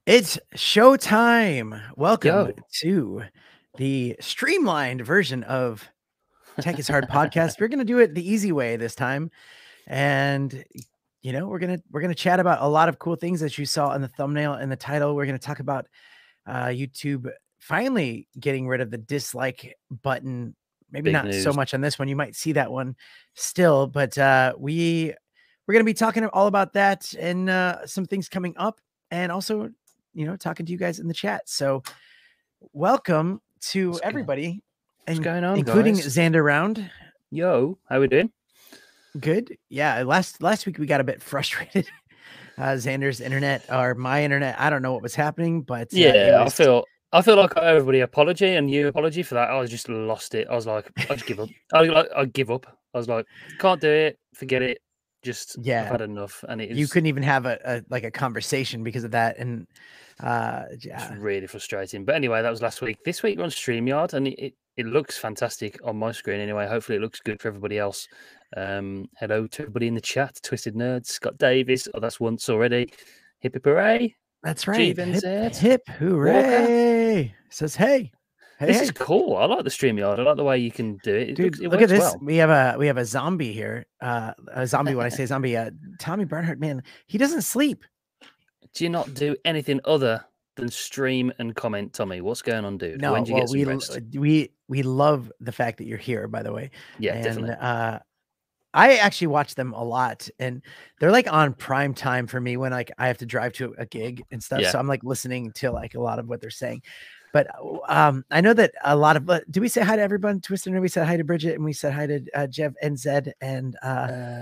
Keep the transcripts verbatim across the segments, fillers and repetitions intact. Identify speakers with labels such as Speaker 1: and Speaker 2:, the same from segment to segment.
Speaker 1: It's showtime. Welcome
Speaker 2: Yo.
Speaker 1: to the streamlined version of Tech is Hard podcast. We're going to do it the easy way this time. And you know, we're going to we're going to chat about a lot of cool things that you saw in the thumbnail and the title. We're going to talk about uh YouTube finally getting rid of the dislike button. Maybe
Speaker 2: Big
Speaker 1: not
Speaker 2: news.
Speaker 1: so much on this one. You might see that one still, but uh we we're going to be talking all about that and uh some things coming up, and also, you know, talking to you guys in the chat. So welcome to
Speaker 2: What's
Speaker 1: everybody,
Speaker 2: What's
Speaker 1: and
Speaker 2: going on,
Speaker 1: including
Speaker 2: guys?
Speaker 1: Xander Round.
Speaker 2: Yo, how we doing?
Speaker 1: Good. Yeah. Last last week we got a bit frustrated. Uh, Xander's internet or my internet. I don't know what was happening, but uh,
Speaker 2: Yeah,
Speaker 1: it was...
Speaker 2: I feel I feel like I owe everybody apology and you apology for that. I just lost it. I was like, I just give up. I like I give up. I was like, can't do it. Forget it. Just
Speaker 1: Yeah,
Speaker 2: I've had enough. And it is
Speaker 1: you couldn't even have a, a like a conversation because of that, and uh, yeah,
Speaker 2: it's really frustrating. But anyway, that was last week. This week we're on StreamYard, and it, it, it looks fantastic on my screen. Anyway, hopefully it looks good for everybody else. Um, hello to everybody in the chat. Twisted Nerds, Scott Davis. Oh, that's once already. Hippie hooray!
Speaker 1: that's right.
Speaker 2: G
Speaker 1: Hip, hip hooray! Says hey. Hey,
Speaker 2: this
Speaker 1: hey.
Speaker 2: is cool. I like the StreamYard. I like the way you can do it. it
Speaker 1: Dude,
Speaker 2: looks, it
Speaker 1: look at this.
Speaker 2: well.
Speaker 1: We have a we have a zombie here. Uh, a zombie. When I say zombie, uh, Tommy Bernhardt, man, he doesn't sleep.
Speaker 2: Do you not do anything other than stream and comment, Tommy? What's going on, dude?
Speaker 1: No,
Speaker 2: when do you
Speaker 1: well,
Speaker 2: get some
Speaker 1: we
Speaker 2: rest?
Speaker 1: we we love the fact that you're here, by the way.
Speaker 2: Yeah,
Speaker 1: and,
Speaker 2: definitely.
Speaker 1: Uh, I actually watch them a lot, and they're like on prime time for me when like I have to drive to a gig and stuff.
Speaker 2: Yeah.
Speaker 1: So I'm like listening to like a lot of what they're saying. But um, I know that a lot of, uh, do we say hi to everyone? Twisted Nerd, we said hi to Bridget, and we said hi to uh, Jeff and Zed, and uh,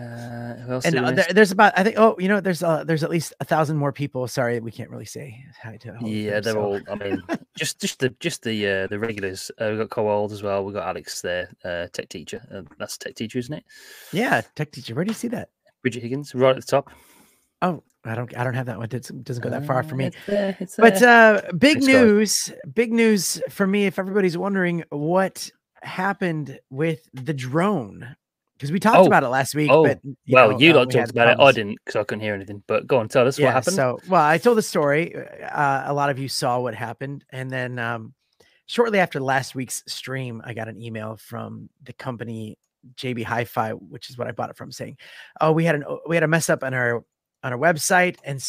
Speaker 2: uh who else
Speaker 1: and
Speaker 2: did we
Speaker 1: uh,
Speaker 2: miss?
Speaker 1: there, there's about, I think, oh, you know, there's uh, there's at least a thousand more people. Sorry, we can't really say hi to all
Speaker 2: Yeah,
Speaker 1: of them,
Speaker 2: they're
Speaker 1: so.
Speaker 2: all. I mean, just just the just the uh, the regulars. Uh, we've got Cold as well. We've got Alex there, uh, tech teacher. Uh, that's tech teacher, isn't it?
Speaker 1: Yeah, tech teacher. Where do you see that?
Speaker 2: Bridget Higgins, right at the top.
Speaker 1: Oh, I don't I don't have that one. It doesn't go that far for me.
Speaker 2: Uh, it's there, it's
Speaker 1: but
Speaker 2: there.
Speaker 1: uh, big
Speaker 2: Thanks,
Speaker 1: news, guys. Big news for me. If everybody's wondering what happened with the drone, because we talked
Speaker 2: oh,
Speaker 1: about it last week.
Speaker 2: Oh,
Speaker 1: but you
Speaker 2: well,
Speaker 1: know,
Speaker 2: you
Speaker 1: uh,
Speaker 2: lot talked about problems. it. I didn't because I couldn't hear anything. But go on, tell us
Speaker 1: yeah,
Speaker 2: what happened.
Speaker 1: So, well, I told the story. Uh, a lot of you saw what happened, and then um, shortly after last week's stream, I got an email from the company J B Hi-Fi, which is what I bought it from, saying, "Oh, we had an we had a mess up on our on our website, and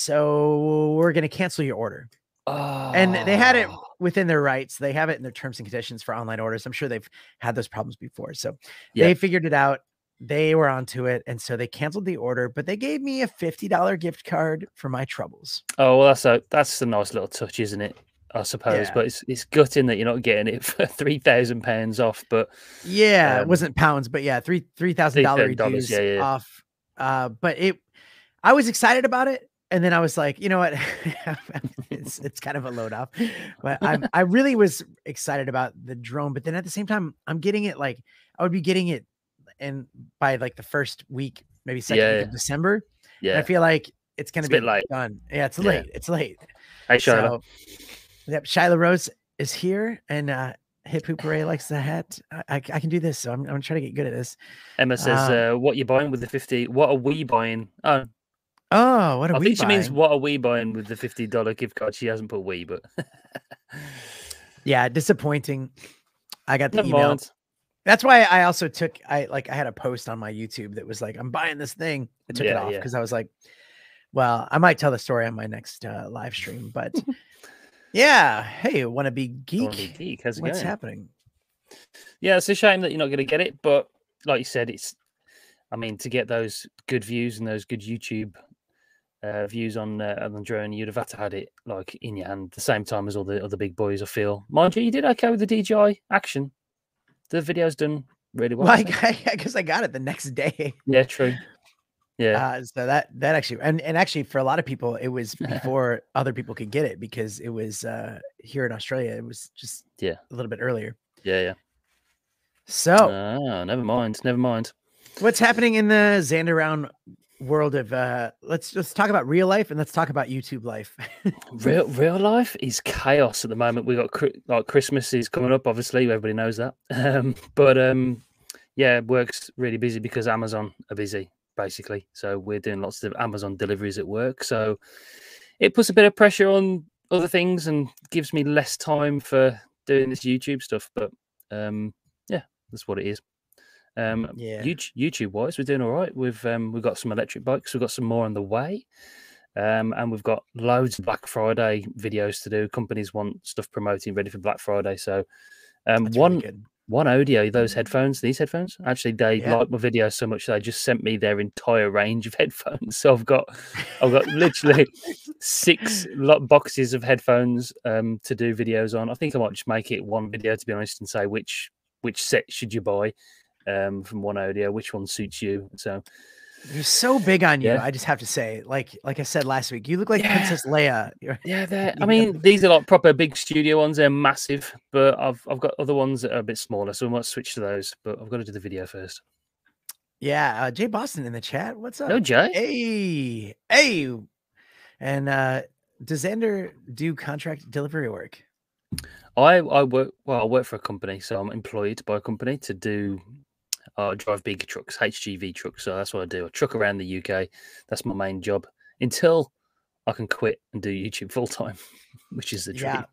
Speaker 1: so we're going to cancel your order."
Speaker 2: Oh.
Speaker 1: And they had it within their rights. They have it in their terms and conditions for online orders. I'm sure they've had those problems before. So yeah. They figured it out. They were onto it. And so they canceled the order, but they gave me a fifty dollar gift card for my troubles.
Speaker 2: Oh, well, that's a, that's a nice little touch, isn't it? I suppose, yeah. But it's it's gutting that you're not getting it for three thousand pounds off. But
Speaker 1: yeah, um, it wasn't pounds, but yeah, three three thousand dollar dues
Speaker 2: yeah, yeah.
Speaker 1: off. Uh, but it, I was excited about it. And then I was like, you know what? it's it's kind of a load off, but I'm I really was excited about the drone. But then at the same time, I'm getting it like I would be getting it, and by like the first week, maybe second
Speaker 2: yeah.
Speaker 1: week of December.
Speaker 2: Yeah,
Speaker 1: and I feel like it's gonna
Speaker 2: it's
Speaker 1: be
Speaker 2: a bit late.
Speaker 1: done. Yeah, it's
Speaker 2: yeah.
Speaker 1: late. It's late.
Speaker 2: Hey, Shyla.
Speaker 1: So, yep, Shyla Rose is here, and uh, Hip Hooperay likes the hat. I, I I can do this, so I'm I'm trying to get good at this.
Speaker 2: Emma says, um, uh, "What you buying with the fifty? What are we buying?" Oh.
Speaker 1: Oh, what are
Speaker 2: I
Speaker 1: we
Speaker 2: think she
Speaker 1: buying?
Speaker 2: means what are we buying with the fifty dollar gift card? She hasn't put we, but
Speaker 1: yeah, disappointing. I got the
Speaker 2: Never
Speaker 1: email.
Speaker 2: Mind.
Speaker 1: That's why I also took I like I had a post on my YouTube that was like, I'm buying this thing. I took
Speaker 2: yeah,
Speaker 1: it off because yeah. I was like, well, I might tell the story on my next uh, live stream, but yeah, hey, wanna be geek?
Speaker 2: Wanna be geek? How's it
Speaker 1: What's
Speaker 2: going?
Speaker 1: happening?
Speaker 2: Yeah, it's a shame that you're not going to get it, but like you said, it's. I mean, to get those good views and those good YouTube uh, views on uh, on the drone, you'd have had to had it like in your hand at the same time as all the other big boys. I feel, mind you, you did okay with the D J I action. The video's done really well.
Speaker 1: Well, I, I guess I got it the next day.
Speaker 2: Yeah, true. Yeah.
Speaker 1: Uh, so that that actually and, and actually for a lot of people it was before other people could get it because it was uh, here in Australia. It was just
Speaker 2: yeah
Speaker 1: a little bit earlier.
Speaker 2: Yeah, yeah.
Speaker 1: So
Speaker 2: oh, never mind, never mind.
Speaker 1: What's happening in the Xander Round world of uh let's let's talk about real life and let's talk about YouTube life.
Speaker 2: real real life is chaos at the moment. We got like Christmas is coming up, obviously everybody knows that. Um, but um, yeah, work's really busy because Amazon are busy basically. So we're doing lots of Amazon deliveries at work. So it puts a bit of pressure on other things and gives me less time for doing this YouTube stuff. But um, yeah, that's what it is. Um,
Speaker 1: Yeah.
Speaker 2: YouTube, YouTube wise, we're doing all right. We've um, we've got some electric bikes. We've got some more on the way, um, and we've got loads of Black Friday videos to do. Companies want stuff promoting ready for Black Friday. So um,
Speaker 1: That's
Speaker 2: one
Speaker 1: really good.
Speaker 2: one audio, those headphones, these headphones. Actually, they
Speaker 1: Yeah.
Speaker 2: like my video so much they just sent me their entire range of headphones. So I've got I've got literally six lot boxes of headphones um, to do videos on. I think I might just make it one video, to be honest, and say which which set should you buy. Um, from One Audio, which one suits you? So
Speaker 1: you're so big on you.
Speaker 2: Yeah.
Speaker 1: I just have to say, like, like I said last week, you look like
Speaker 2: Yeah.
Speaker 1: Princess Leia.
Speaker 2: yeah, they're, I
Speaker 1: You
Speaker 2: mean,
Speaker 1: know?
Speaker 2: these are like proper big studio ones. They're massive, but I've I've got other ones that are a bit smaller, so I might switch to those. But I've got to do the video first.
Speaker 1: Yeah, uh, Jay Boston in the chat. What's up?
Speaker 2: No, Jay.
Speaker 1: Hey, hey. And uh, does Xander do contract delivery work?
Speaker 2: I I work well. I work for a company, so I'm employed by a company to do. I drive big trucks, H G V trucks. So that's what I do. I truck around the U K. That's my main job until I can quit and do YouTube full time, which is the dream.
Speaker 1: Yeah.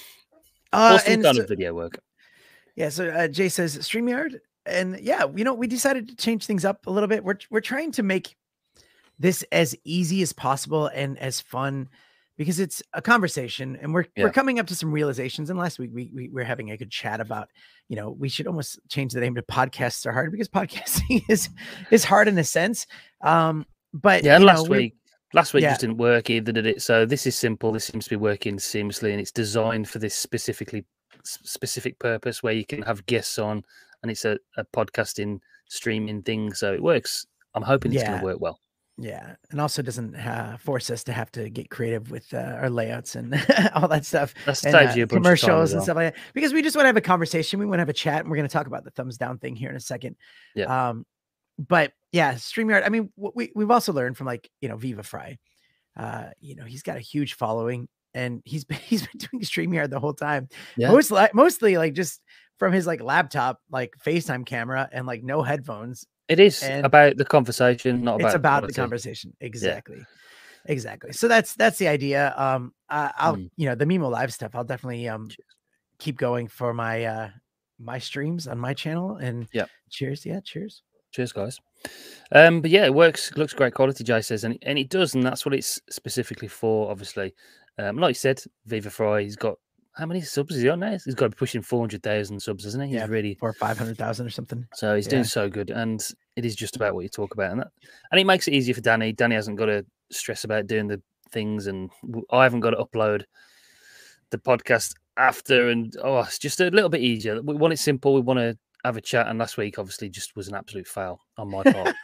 Speaker 1: Uh,
Speaker 2: or some
Speaker 1: and
Speaker 2: kind
Speaker 1: so,
Speaker 2: of video work.
Speaker 1: Yeah. So uh, Jay says StreamYard, and yeah, you know, we decided to change things up a little bit. We're we're trying to make this as easy as possible and as fun, because it's a conversation, and we're
Speaker 2: Yeah.
Speaker 1: we're coming up to some realizations. And last week we, we were having a good chat about, you know, we should almost change the name to Podcasts Are Hard, because podcasting is is hard in a sense. Um, but
Speaker 2: Yeah,
Speaker 1: you
Speaker 2: last
Speaker 1: know,
Speaker 2: week, last week
Speaker 1: yeah.
Speaker 2: just didn't work either, did it? So this is simple. This seems to be working seamlessly, and it's designed for this specifically s- specific purpose where you can have guests on, and it's a, a podcasting streaming thing. So it works. I'm hoping it's going
Speaker 1: Yeah.
Speaker 2: to work well.
Speaker 1: Yeah, and also doesn't uh, force us to have to get creative with uh, our layouts and all that stuff,
Speaker 2: That
Speaker 1: and
Speaker 2: saves
Speaker 1: uh,
Speaker 2: you a bunch of time
Speaker 1: commercials
Speaker 2: as
Speaker 1: and
Speaker 2: well.
Speaker 1: stuff like that. Because we just want to have a conversation. We want to have a chat, and we're going to talk about the thumbs down thing here in a second.
Speaker 2: Yeah.
Speaker 1: Um, but yeah, StreamYard. I mean, what we we've also learned from, like, you know, Viva Fry. Uh, you know, he's got a huge following, and he's been he's been doing StreamYard the whole time.
Speaker 2: Yeah.
Speaker 1: Most like mostly like just from his like laptop, like FaceTime camera, and like no headphones.
Speaker 2: It is
Speaker 1: And
Speaker 2: about the conversation, not about
Speaker 1: it's about the
Speaker 2: quality.
Speaker 1: conversation. Exactly. Exactly. So that's that's the idea. Um, uh, I'll
Speaker 2: Mm.
Speaker 1: you know the Mimo Live stuff. I'll definitely um
Speaker 2: Cheers.
Speaker 1: keep going for my uh my streams on my channel. And
Speaker 2: Yeah.
Speaker 1: cheers. Yeah, cheers.
Speaker 2: Cheers, guys. Um, but yeah, it works. Looks great quality, Jay says, and and it does, and that's what it's specifically for. Obviously, um, like you said, Viva Fry. He's got how many subs is he on now? He's got to be pushing four hundred thousand subs, isn't he? He's
Speaker 1: Yeah,
Speaker 2: really
Speaker 1: for five hundred thousand or something.
Speaker 2: so he's
Speaker 1: Yeah.
Speaker 2: doing so good, and it is just about what you talk about, and that, and it makes it easier for Danny. Danny hasn't got to stress about doing the things, and w- I haven't got to upload the podcast after, and oh, it's just a little bit easier. We want it simple. We want to have a chat, and last week obviously just was an absolute fail on my part.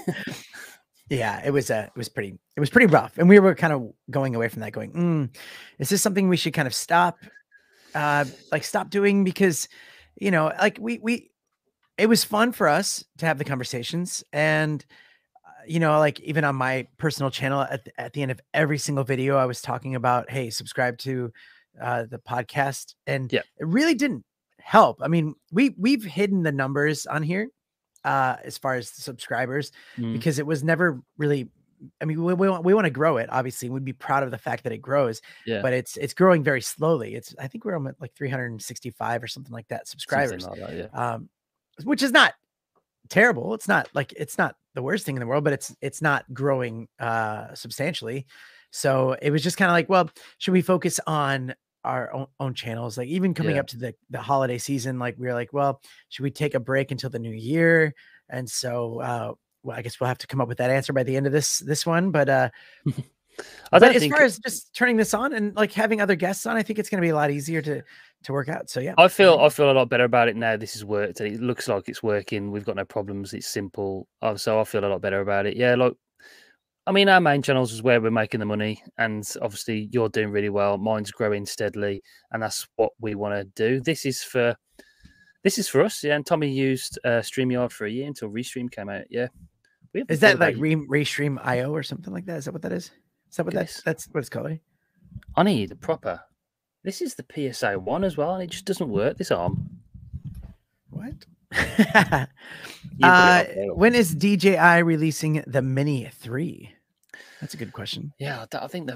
Speaker 1: Yeah, it was uh, it was pretty it was pretty rough, and we were kind of going away from that, going, mm, is this something we should kind of stop, uh, like stop doing? Because, you know, like we we, it was fun for us to have the conversations, and uh, you know, like even on my personal channel, at the, at the end of every single video, I was talking about, hey, subscribe to uh, the podcast, and
Speaker 2: Yeah.
Speaker 1: it really didn't help. I mean, we we've hidden the numbers on here uh as far as the subscribers,
Speaker 2: Mm.
Speaker 1: because it was never really, I mean, we, we want we want to grow it, obviously. We'd be proud of the fact that it grows,
Speaker 2: Yeah,
Speaker 1: but it's it's growing very slowly. It's I think we're almost like three hundred sixty-five or something like that subscribers,
Speaker 2: something like that. Yeah,
Speaker 1: um which is not terrible. It's not like it's not the worst thing in the world, but it's it's not growing uh substantially. So it was just kind of like, well, should we focus on our own, own channels? Like even coming
Speaker 2: Yeah.
Speaker 1: up to the the holiday season, like we were like, well, should we take a break until the new year? And so uh well, I guess we'll have to come up with that answer by the end of this this one. But uh
Speaker 2: I
Speaker 1: but
Speaker 2: don't
Speaker 1: as
Speaker 2: think
Speaker 1: far as just turning this on and like having other guests on, I think it's going to be a lot easier to to work out. So yeah,
Speaker 2: I feel I feel a lot better about it now. This has worked, and it looks like it's working. We've got no problems. It's simple, uh, so I feel a lot better about it. Yeah, like I mean, our main channels is where we're making the money, and obviously you're doing really well. Mine's growing steadily, and that's what we want to do. This is for this is for us. Yeah, and Tommy used uh, StreamYard for a year until Restream came out. Yeah, we haven't
Speaker 1: is that
Speaker 2: thought
Speaker 1: like
Speaker 2: about-
Speaker 1: re Restream dot I O or something like that? Is that what that is? Is that what that's
Speaker 2: Yes.
Speaker 1: that's what it's called? Eh?
Speaker 2: I need the proper. This is the P S A one as well, and it just doesn't work. This arm.
Speaker 1: What?
Speaker 2: You put it
Speaker 1: uh,
Speaker 2: up there.
Speaker 1: when is D J I releasing the Mini three? That's a good question.
Speaker 2: Yeah, I th- I think they've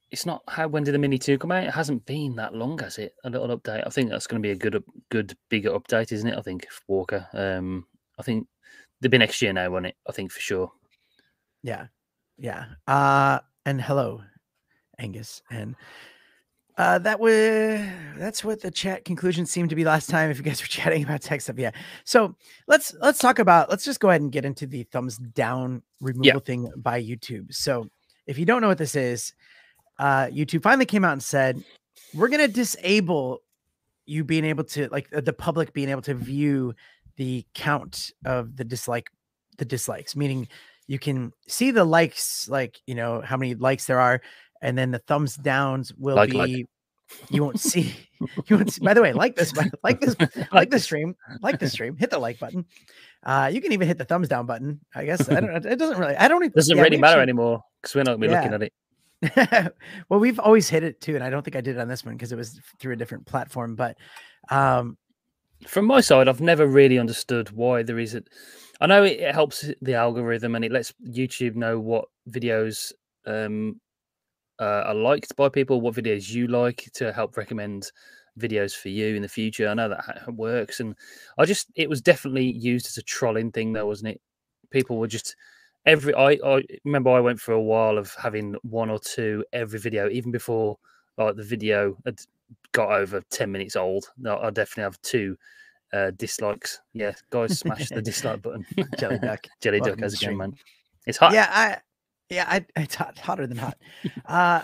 Speaker 2: it's not how when did the Mini two come out? It hasn't been that long, has it? A little update. I think that's going to be a good, good, bigger update, isn't it? I think Walker. Um, I think they'll be next year now, won't it? I think for sure.
Speaker 1: Yeah, yeah. Uh, and hello, Angus, and uh, that was that's what the chat conclusion seemed to be last time. If you guys were chatting about tech stuff, yeah. So let's let's talk about. Let's just go ahead and get into the thumbs down removal yeah. thing by YouTube. So if you don't know what this is. Uh, YouTube finally came out and said, we're going to disable you being able to like the public being able to view the count of the dislike, the dislikes, meaning you can see the likes, like, you know, how many likes there are. And then the thumbs downs will like, be, like. you won't see, you won't see, by the way, like this, like this, like the stream, like the stream, hit the like button. Uh, you can even hit the thumbs down button. I guess I don't, it doesn't really, I don't even,
Speaker 2: doesn't yeah, really matter actually, anymore because we're not going to be yeah. looking at it.
Speaker 1: Well, we've always hit it too, and I don't think I did it on this one because it was through a different platform. But um,
Speaker 2: from my side, I've never really understood why there is it. I know it, it helps the algorithm and it lets YouTube know what videos um, uh, are liked by people, what videos you like to help recommend videos for you in the future. I know that works, and I just it was definitely used as a trolling thing, though, wasn't it? People were just. Every I, I remember I went for a while of having one or two every video, even before like the video had got over ten minutes old. No, I definitely have two uh, dislikes. Yeah, guys, smash the dislike button.
Speaker 1: Jelly duck,
Speaker 2: jelly duck as again, man. It's hot.
Speaker 1: Yeah, I yeah, I, it's hot, hotter than hot. uh,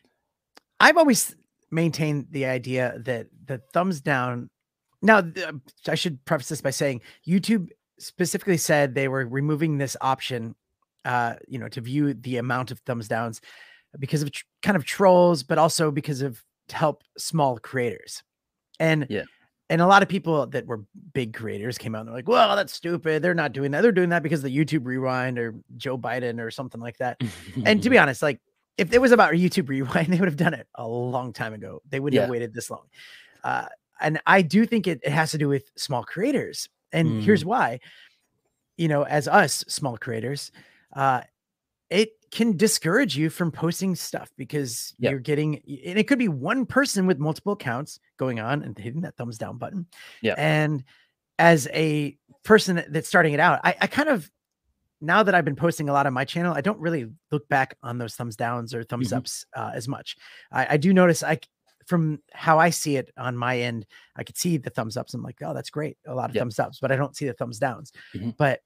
Speaker 1: I've always maintained the idea that the thumbs down. Now, I should preface this by saying YouTube specifically said they were removing this option, uh, you know, to view the amount of thumbs downs because of tr- kind of trolls, but also because of to help small creators. And
Speaker 2: yeah,
Speaker 1: and a lot of people that were big creators came out and they're like, well, that's stupid. They're not doing that. They're doing that because of the YouTube Rewind or Joe Biden or something like that. And to be honest, like if it was about YouTube Rewind, they would have done it a long time ago. They wouldn't
Speaker 2: yeah.
Speaker 1: have waited this long. Uh, and I do think it, it has to do with small creators. And mm. here's why, you know, as us small creators, uh, it can discourage you from posting stuff because yep. you're getting, and it could be one person with multiple accounts going on and hitting that thumbs down button.
Speaker 2: Yeah.
Speaker 1: And as a person that's starting it out, I, I kind of, now that I've been posting a lot on my channel, I don't really look back on those thumbs downs or thumbs mm-hmm. ups uh, as much. I, I do notice I, from how I see it on my end, I could see the thumbs ups. I'm like, oh, that's great. A lot of yep. thumbs ups, but I don't see the thumbs downs.
Speaker 2: Mm-hmm.
Speaker 1: But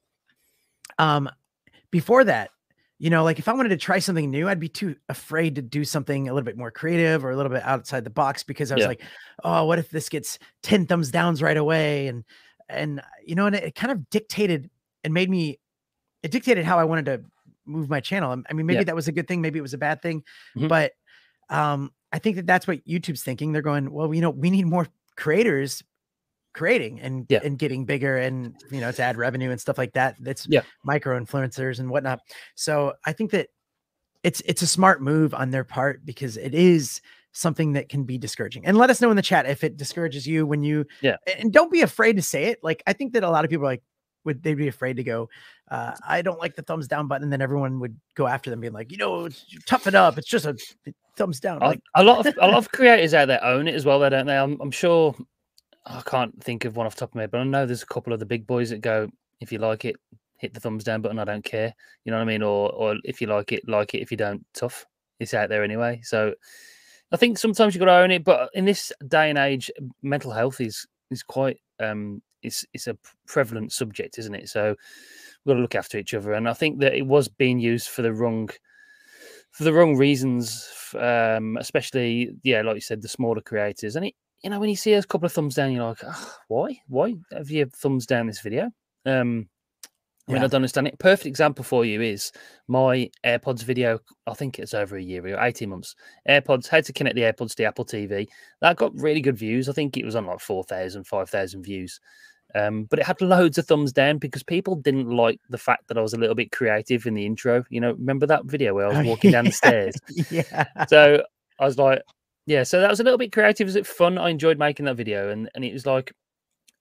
Speaker 1: um, before that, you know, like if I wanted to try something new, I'd be too afraid to do something a little bit more creative or a little bit outside the box because I was yeah. like, oh, what if this gets ten thumbs downs right away? And, and, you know, and it, it kind of dictated and made me, it dictated how I wanted to move my channel. I mean, maybe yeah. that was a good thing. Maybe it was a bad thing,
Speaker 2: mm-hmm.
Speaker 1: but um, I think that that's what YouTube's thinking. They're going, well, you know, we need more creators creating and,
Speaker 2: yeah.
Speaker 1: and getting bigger and, you know, to add revenue and stuff like that. That's
Speaker 2: yeah.
Speaker 1: micro influencers and whatnot. So I think that it's, it's a smart move on their part because it is something that can be discouraging. And let us know in the chat if it discourages you when you,
Speaker 2: yeah.
Speaker 1: and don't be afraid to say it. Like, I think that a lot of people are like, would they be afraid to go, uh, I don't like the thumbs down button. And then everyone would go after them being like, you know, tough it up. It's just a thumbs down. Like
Speaker 2: a lot of, a lot of creators out there own it as well. They don't they? I'm, I'm sure I can't think of one off the top of my head, but I know there's a couple of the big boys that go, if you like it, hit the thumbs down button. I don't care. You know what I mean? Or, or if you like it, like it. If you don't, tough. It's out there anyway. So I think sometimes you've got to own it, but in this day and age, mental health is, is quite, um, it's, it's a prevalent subject, isn't it? So we've got to look after each other. And I think that it was being used for the wrong, for the wrong reasons, um, especially, yeah, like you said, the smaller creators. And it, you know, when you see a couple of thumbs down, you're like, oh, why? Why have you thumbs down this video? Um, I mean, yeah. I don't understand it. Perfect example for you is my AirPods video. I think it's over a year ago, eighteen months. AirPods, how to connect the AirPods to the Apple T V. That got really good views. I think it was on like four thousand, five thousand views. Um, but it had loads of thumbs down because people didn't like the fact that I was a little bit creative in the intro. You know, remember that video where I was walking down the stairs?
Speaker 1: Yeah.
Speaker 2: So I was like, yeah, so that was a little bit creative. Was it fun? I enjoyed making that video. And, and it was like,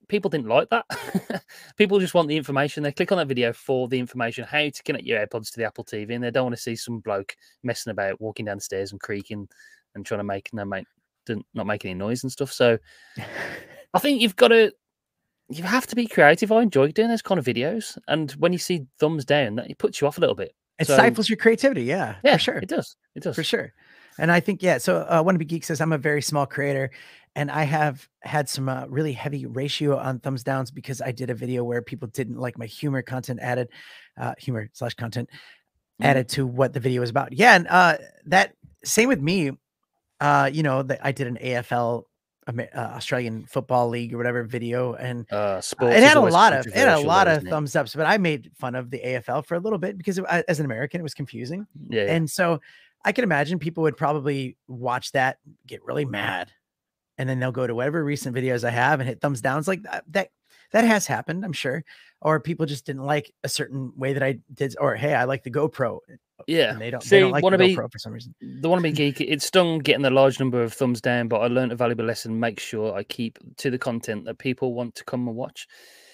Speaker 2: people didn't like that. People just want the information. They click on that video for the information, how to connect your AirPods to the Apple T V, and they don't want to see some bloke messing about, walking down the stairs and creaking and trying to make no make not make any noise and stuff. So I think you've got to you have to be creative. I enjoy doing those kind of videos, and when you see thumbs down, that it puts you off a little bit.
Speaker 1: It
Speaker 2: so,
Speaker 1: stifles your creativity. Yeah,
Speaker 2: yeah,
Speaker 1: for sure.
Speaker 2: It does. It does
Speaker 1: for sure. And I think, yeah. So uh, Wannabe Geek says, I'm a very small creator and I have had some uh, really heavy ratio on thumbs downs because I did a video where people didn't like my humor content added, uh, humor slash content mm. added to what the video was about. Yeah. And uh, that same with me, uh, you know, that I did an A F L uh, Australian Football League or whatever video, and
Speaker 2: uh,
Speaker 1: it had a lot of it had a lot of thumbs ups. But I made fun of the A F L for a little bit because it, as an American, it was confusing.
Speaker 2: Yeah, yeah.
Speaker 1: And so I can imagine people would probably watch that, get really mad, and then they'll go to whatever recent videos I have and hit thumbs downs. Like that, that, that has happened, I'm sure. Or people just didn't like a certain way that I did, or hey, I like the GoPro.
Speaker 2: Yeah,
Speaker 1: and they don't.
Speaker 2: See,
Speaker 1: they don't like the
Speaker 2: be,
Speaker 1: GoPro for some reason.
Speaker 2: The Wannabe Geek, it stung getting a large number of thumbs down, but I learned a valuable lesson. Make sure I keep to the content that people want to come and watch.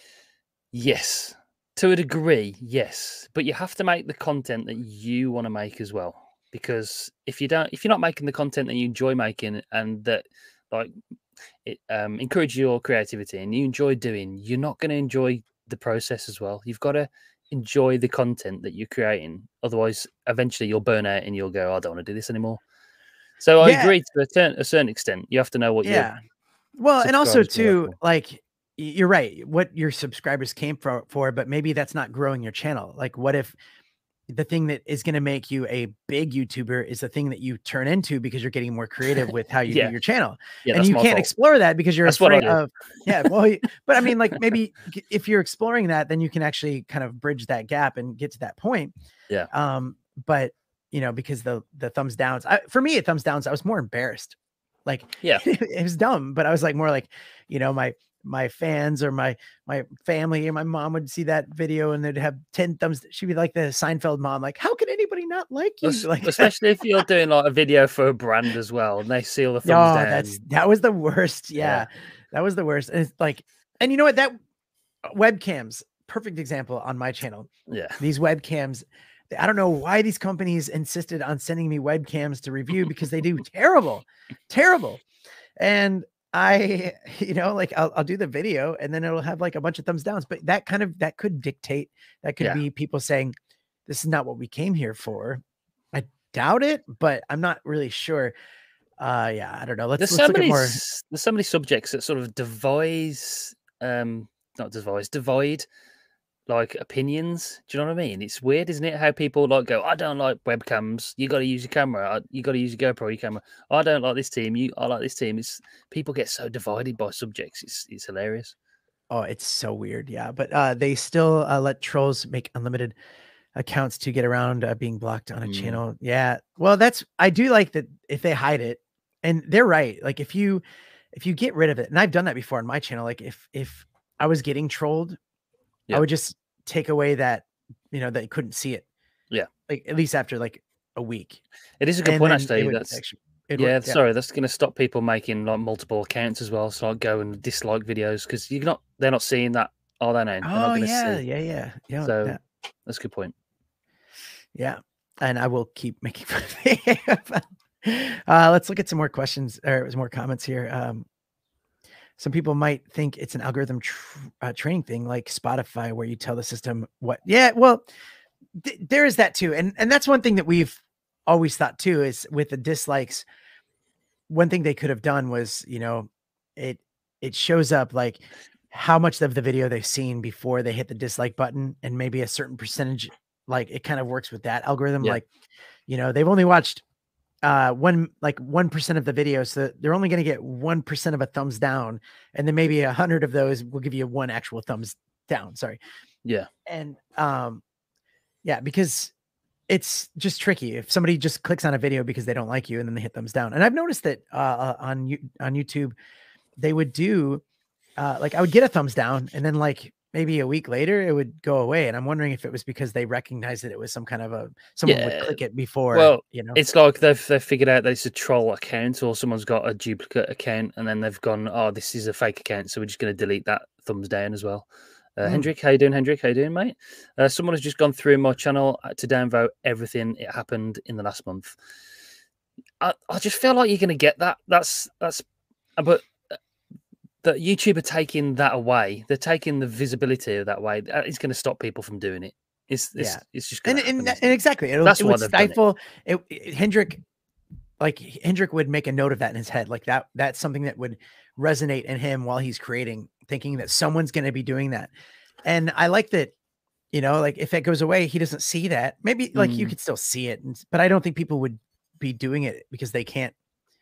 Speaker 2: Yes, to a degree, yes, but you have to make the content that you want to make as well. Because if you don't, if you're not making the content that you enjoy making and that like it um, encourage your creativity and you enjoy doing, you're not going to enjoy the process as well. You've got to enjoy the content that you're creating. Otherwise, eventually you'll burn out and you'll go, I don't want to do this anymore. So I
Speaker 1: yeah.
Speaker 2: agree to a, certain, a certain extent. You have to know what.
Speaker 1: Yeah. Well, and also too, like you're right, what your subscribers came for, for, but maybe that's not growing your channel. Like, what if the thing that is going to make you a big YouTuber is the thing that you turn into because you're getting more creative with how you
Speaker 2: yeah.
Speaker 1: do your channel.
Speaker 2: Yeah,
Speaker 1: and you can't
Speaker 2: fault.
Speaker 1: explore that because you're
Speaker 2: that's
Speaker 1: afraid of, yeah. Well, but I mean, like maybe if you're exploring that, then you can actually kind of bridge that gap and get to that point.
Speaker 2: Yeah.
Speaker 1: Um, but you know, because the, the thumbs downs, I, for me, it thumbs downs, I was more embarrassed. Like,
Speaker 2: yeah,
Speaker 1: it was dumb, but I was like, more like, you know, my, my fans or my my family and my mom would see that video and they'd have ten thumbs. She'd be like the Seinfeld mom, like, how can anybody not like you? Like,
Speaker 2: especially if you're doing like a video for a brand as well and they see all the thumbs
Speaker 1: oh,
Speaker 2: down.
Speaker 1: That's that was the worst. Yeah, yeah. That was the worst. And it's like, and you know what? That webcams, perfect example on my channel.
Speaker 2: Yeah,
Speaker 1: these webcams. I don't know why these companies insisted on sending me webcams to review because they do terrible, terrible. And I, you know, like I'll, I'll do the video and then it'll have like a bunch of thumbs downs, but that kind of, that could dictate, that could yeah. be people saying, this is not what we came here for. I doubt it, but I'm not really sure. Uh, yeah, I don't know. Let's,
Speaker 2: there's
Speaker 1: let's
Speaker 2: so
Speaker 1: look
Speaker 2: many,
Speaker 1: at more.
Speaker 2: There's so many subjects that sort of devise, um, not devise, divide like opinions. Do you know what I mean? It's weird, isn't it? How people like go, I don't like webcams. You got to use your camera. You got to use your GoPro, your camera. I don't like this team. You, I like this team. It's people get so divided by subjects. It's it's hilarious.
Speaker 1: Oh, it's so weird. Yeah, but uh, they still uh, let trolls make unlimited accounts to get around uh, being blocked on a mm. channel. Yeah. Well, that's I do like that if they hide it, and they're right. Like if you if you get rid of it, and I've done that before on my channel. Like if if I was getting trolled. Yep. I would just take away that, you know, that you couldn't see it.
Speaker 2: Yeah.
Speaker 1: Like at least after like a week.
Speaker 2: It is a good
Speaker 1: and
Speaker 2: point, actually. That's
Speaker 1: actually,
Speaker 2: yeah,
Speaker 1: work, yeah.
Speaker 2: Sorry, that's going to stop people making like multiple accounts as well. So like go and dislike videos because you're not, they're not seeing that. Are they now?
Speaker 1: Oh, yeah, see. yeah, yeah. Yeah.
Speaker 2: So
Speaker 1: yeah.
Speaker 2: that's a good point.
Speaker 1: Yeah. And I will keep making fun of it. uh, let's look at some more questions or some more comments here. Um, Some people might think it's an algorithm tr uh, training thing like Spotify, where you tell the system what. Yeah, well, th there is that too. And, and that's one thing that we've always thought too, is with the dislikes, one thing they could have done was, you know, it, it shows up like how much of the video they've seen before they hit the dislike button. And maybe a certain percentage, like it kind of works with that algorithm. Yeah. Like, you know, they've only watched uh one like one percent of the video, so they're only going to get one percent of a thumbs down, and then maybe a hundred of those will give you one actual thumbs down. Sorry.
Speaker 2: Yeah.
Speaker 1: And um yeah, because it's just tricky if somebody just clicks on a video because they don't like you and then they hit thumbs down. And I've noticed that uh on on YouTube they would do uh like I would get a thumbs down and then like maybe a week later, it would go away. And I'm wondering if it was because they recognized that it was some kind of a someone would
Speaker 2: Yeah.
Speaker 1: click it before,
Speaker 2: Well,
Speaker 1: you know.
Speaker 2: it's like they've they've figured out that it's a troll account or someone's got a duplicate account, and then they've gone, oh, this is a fake account, so we're just going to delete that thumbs down as well. Uh,
Speaker 1: Mm.
Speaker 2: Hendrik, how you doing, Hendrik? How you doing, mate? Uh, someone has just gone through my channel to downvote everything. It happened in the last month. I, I just feel like you're going to get that. That's that's, but that YouTube are taking that away. They're taking the visibility of that way. It's going to stop people from doing it. It's, it's
Speaker 1: Yeah,
Speaker 2: it's just
Speaker 1: and
Speaker 2: gonna
Speaker 1: and,
Speaker 2: happen,
Speaker 1: and exactly, it'll,
Speaker 2: That's
Speaker 1: it
Speaker 2: why
Speaker 1: would
Speaker 2: they've done it.
Speaker 1: stifle it. it. Hendrik, like Hendrik, would make a note of that in his head, like that. That's something that would resonate in him while he's creating, thinking that someone's going to be doing that. And I like that. You know, like if it goes away, he doesn't see that. Maybe like you
Speaker 2: Mm.
Speaker 1: could still see it, and, but I don't think people would be doing it because they can't.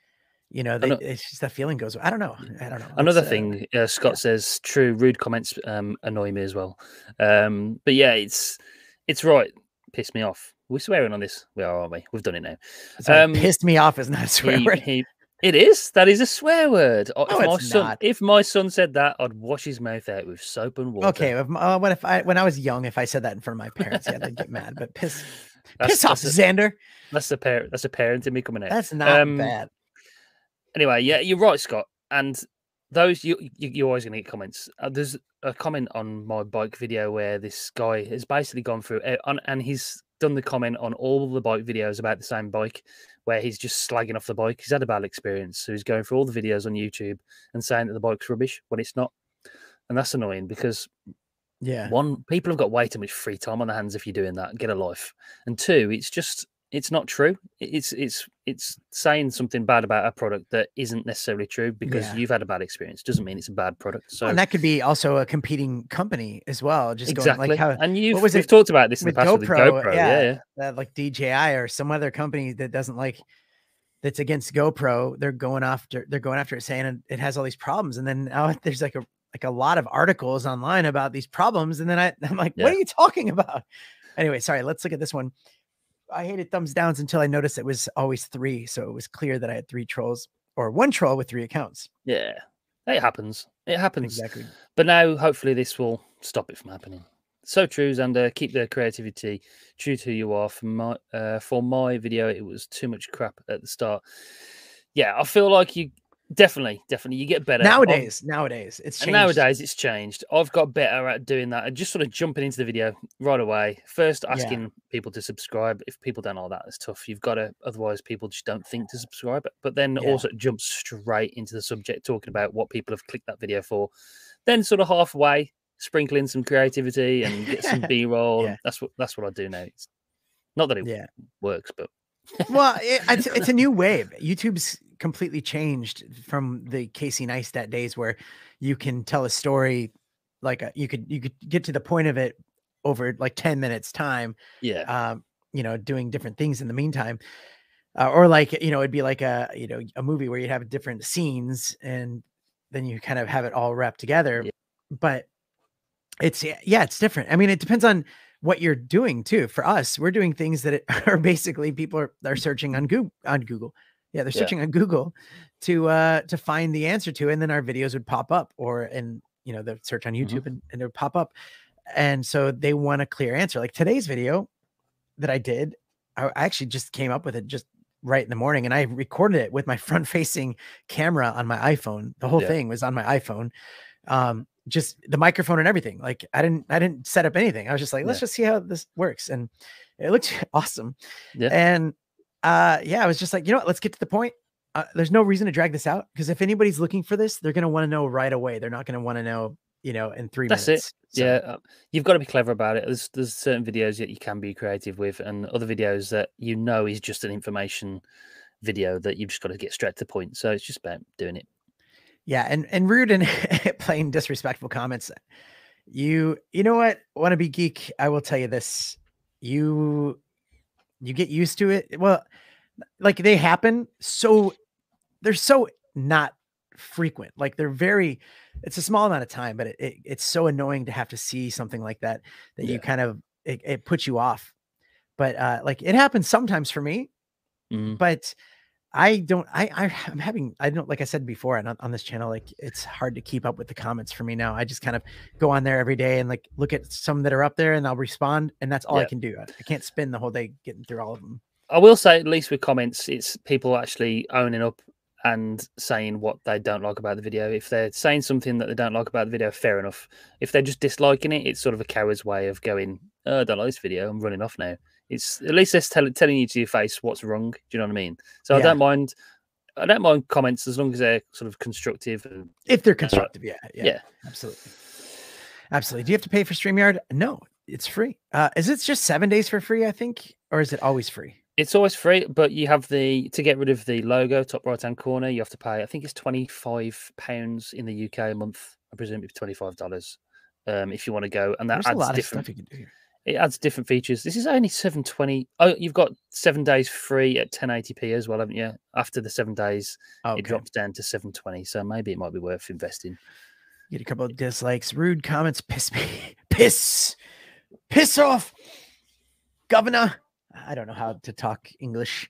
Speaker 1: You know, they,
Speaker 2: Ano-
Speaker 1: it's just the feeling goes. I don't know. I don't know.
Speaker 2: Another
Speaker 1: Let's, uh,
Speaker 2: thing, uh, Scott says, true, rude comments um, annoy me as well. Um, but yeah, it's it's right. Piss me off. We're swearing on this. We are, aren't we? We've done it now.
Speaker 1: sorry,
Speaker 2: Um,
Speaker 1: pissed me off is not a swear
Speaker 2: he,
Speaker 1: word.
Speaker 2: he, it is. That is a swear word. Oh,
Speaker 1: No,
Speaker 2: if my
Speaker 1: it's
Speaker 2: son,
Speaker 1: not.
Speaker 2: if my son said that, I'd wash his mouth out with soap and water.
Speaker 1: Okay, if, uh, what if I when I was young, if I said that in front of my parents, yeah, they'd get mad. But piss,
Speaker 2: That's-
Speaker 1: piss off,
Speaker 2: that's a-
Speaker 1: Xander.
Speaker 2: That's a parent. That's a parent in me coming out.
Speaker 1: That's not
Speaker 2: Um,
Speaker 1: bad.
Speaker 2: Anyway, yeah, you're right, Scott. And those you, you you're always going to get comments. Uh, there's a comment on my bike video where this guy has basically gone through uh, on, and he's done the comment on all the bike videos about the same bike, where he's just slagging off the bike. He's had a bad experience, so he's going through all the videos on YouTube and saying that the bike's rubbish when it's not, and that's annoying because
Speaker 1: Yeah,
Speaker 2: one, people have got way too much free time on their hands if you're doing that. Get a life, and two, it's just it's not true. It's it's it's saying something bad about a product that isn't necessarily true because
Speaker 1: Yeah.
Speaker 2: you've had a bad experience. Doesn't mean it's a bad product. So
Speaker 1: and that could be also a competing company as well. Just
Speaker 2: exactly.
Speaker 1: going like how
Speaker 2: and you've
Speaker 1: was
Speaker 2: we've
Speaker 1: it
Speaker 2: talked about this in the
Speaker 1: with
Speaker 2: past with the
Speaker 1: GoPro,
Speaker 2: GoPro.
Speaker 1: yeah.
Speaker 2: Yeah, yeah.
Speaker 1: that like D J I or some other company that doesn't like that's against GoPro. They're going after they're going after it, saying it, it has all these problems. And then now there's like a like a lot of articles online about these problems. And then I, I'm like,
Speaker 2: Yeah.
Speaker 1: what are you talking about? Anyway, sorry. Let's look at this one. I hated thumbs downs until I noticed it was always three. So it was clear that I had three trolls or one troll with three accounts.
Speaker 2: Yeah, it happens. It happens.
Speaker 1: Exactly.
Speaker 2: But now, hopefully, this will stop it from happening. So true, Xander. Keep the creativity true to who you are. For my uh, for my video, it was too much crap at the start. Yeah, I feel like you definitely, definitely, you get better
Speaker 1: Nowadays, I've, nowadays it's
Speaker 2: and
Speaker 1: changed.
Speaker 2: nowadays it's changed. I've got better at doing that and just sort of jumping into the video right away. First, asking yeah. people to subscribe. If people don't know that, it's tough. You've got to, otherwise, people just don't think to subscribe. But then yeah. also jump straight into the subject, talking about what people have clicked that video for. Then, sort of halfway, sprinkle in some creativity and get some B roll. yeah. That's what that's what I do now. It's not that it yeah. works, but
Speaker 1: well, it, it's it's a new wave. YouTube's completely changed from the Casey Neistat days where you can tell a story like a, you could you could get to the point of it over like ten minutes time.
Speaker 2: Yeah.
Speaker 1: Um, you know, doing different things in the meantime. Uh, or like, you know, it'd be like a, you know, a movie where you'd have different scenes and then you kind of have it all wrapped together. Yeah. But it's, yeah, it's different. I mean, it depends on what you're doing too. For us, we're doing things that are basically people are, are searching on Google, on Google. Yeah, they're searching yeah. on Google to uh to find the answer to, and then our videos would pop up, or and you know, they'd search on YouTube mm-hmm. and, and it would pop up. And so they want a clear answer. Like today's video that I did, I actually just came up with it just right in the morning, and I recorded it with my front facing camera on my iPhone. The whole yeah. thing was on my iPhone. Um, just the microphone and everything. Like I didn't, I didn't set up anything. I was just like, let's yeah. just see how this works. And it looked awesome.
Speaker 2: Yeah.
Speaker 1: And uh, yeah, I was just like, you know what, let's get to the point. Uh, there's no reason to drag this out, because if anybody's looking for this, they're going to want to know right away. They're not going to want to know, you know, in three
Speaker 2: That's
Speaker 1: minutes.
Speaker 2: That's it. So. Yeah. Uh, you've got to be clever about it. There's, there's certain videos that you can be creative with, and other videos that, you know, is just an information video that you've just got to get straight to the point. So it's just about doing it.
Speaker 1: Yeah. And, and rude and plain disrespectful comments. You, you know what? Want to be geek? I will tell you this. You, you get used to it. Well, like they happen. So they're so not frequent. Like they're very, it's a small amount of time, but it, it, it's so annoying to have to see something like that, that yeah. you kind of, it, it puts you off. But uh, like it happens sometimes for me,
Speaker 2: mm-hmm.
Speaker 1: but I don't. I, I I'm having. I don't like I said before, and on, on this channel, like it's hard to keep up with the comments for me now. I just kind of go on there every day and like look at some that are up there, and I'll respond, and that's all
Speaker 2: Yeah.
Speaker 1: I can do. I, I can't spend the whole day getting through all of them.
Speaker 2: I will say, at least with comments, it's people actually owning up and saying what they don't like about the video. If they're saying something that they don't like about the video, fair enough. If they're just disliking it, it's sort of a coward's way of going, oh, I don't like this video, I'm running off now. It's at least they're tell, telling you to your face what's wrong. Do you know what I mean? So yeah. I don't mind. I don't mind comments as long as they're sort of constructive. And,
Speaker 1: if they're constructive, uh, yeah, yeah,
Speaker 2: yeah,
Speaker 1: absolutely, absolutely. Do you have to pay for StreamYard? No, it's free. Uh, is it just seven days for free? I think, or is it always free?
Speaker 2: It's always free, but you have the to get rid of the logo top right hand corner. You have to pay. I think it's twenty five pounds in the U K a month. I presume it's twenty five dollars um, if you want to go, and that
Speaker 1: There's
Speaker 2: adds
Speaker 1: a lot
Speaker 2: different.
Speaker 1: Of stuff you can do here.
Speaker 2: It adds different features. This is only seven twenty. Oh, you've got seven days free at ten eighty p as well, haven't you? After the seven days, okay. It drops down to seven twenty. So maybe it might be worth investing.
Speaker 1: Get a couple of dislikes, rude comments, piss me, piss, piss off, governor. I don't know how to talk English.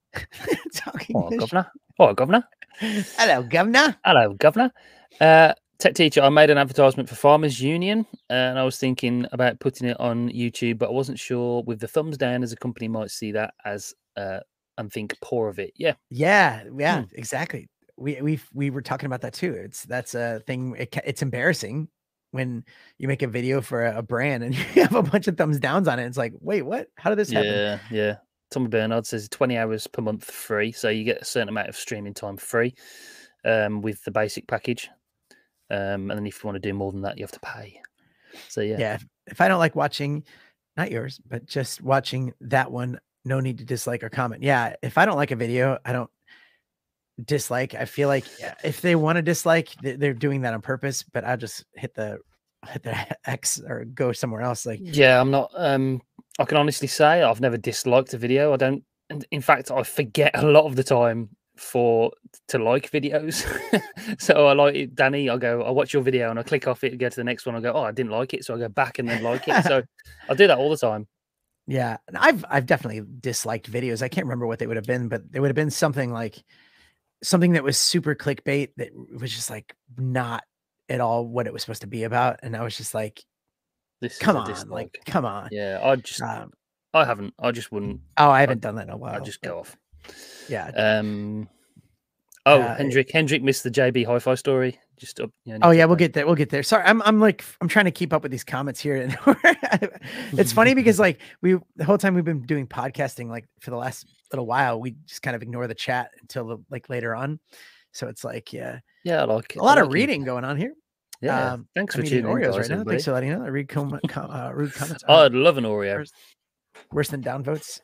Speaker 1: talk English.
Speaker 2: Oh, governor. Oh, governor.
Speaker 1: Hello, governor.
Speaker 2: Hello, governor. Uh, Tech Teacher, I made an advertisement for Farmers Union, uh, and I was thinking about putting it on YouTube, but I wasn't sure with the thumbs down as a company might see that as uh, and think poor of it. Yeah,
Speaker 1: yeah, yeah, hmm. exactly. We we we were talking about that too. It's that's a thing. It, it's embarrassing when you make a video for a, a brand and you have a bunch of thumbs downs on it. It's like, wait, what? How did this happen?
Speaker 2: Yeah, yeah. Tommy Bernard says twenty hours per month free, so you get a certain amount of streaming time free um, with the basic package. Um, and then if you want to do more than that, you have to pay. So yeah,
Speaker 1: yeah. If, if I don't like watching, not yours, but just watching that one, no need to dislike or comment. Yeah, if I don't like a video, I don't dislike. I feel like if they want to dislike, they're doing that on purpose. But I'll just hit the hit the X or go somewhere else. Like,
Speaker 2: yeah, I'm not. Um, I can honestly say I've never disliked a video. I don't. In fact, I forget a lot of the time for to like videos. So I like it, Danny, I'll go, I'll watch your video and I click off it and go to the next one. I'll go, oh, I didn't like it. So I go back and then like it. So I do that all the time.
Speaker 1: Yeah. And I've, I've definitely disliked videos. I can't remember what they would have been, but there would have been something like something that was super clickbait that was just like not at all what it was supposed to be about. And I was just like, this come on, dislike. like, come on.
Speaker 2: Yeah. I just, um, I haven't, I just wouldn't.
Speaker 1: Oh, I haven't I'd, done that in a while.
Speaker 2: I'd just go off.
Speaker 1: Yeah.
Speaker 2: Um. Oh,
Speaker 1: uh,
Speaker 2: Hendrik. Hendrik missed the J B Hi-Fi story. Just. You know,
Speaker 1: oh yeah, we'll get there. We'll get there. Sorry, I'm. I'm like. I'm trying to keep up with these comments here, and it's funny because like we the whole time we've been doing podcasting, like for the last little while, we just kind of ignore the chat until the, like later on. So it's like yeah,
Speaker 2: yeah, I like
Speaker 1: a lot
Speaker 2: I
Speaker 1: of
Speaker 2: like
Speaker 1: reading
Speaker 2: it.
Speaker 1: going on here.
Speaker 2: Yeah, um, thanks
Speaker 1: I'm
Speaker 2: for tuning
Speaker 1: Oreos
Speaker 2: in, guys,
Speaker 1: right now.
Speaker 2: everybody.
Speaker 1: Thanks for letting me know. I read com com uh, rude comments.
Speaker 2: Oh, I'd love an Oreo.
Speaker 1: Worse, worse than downvotes.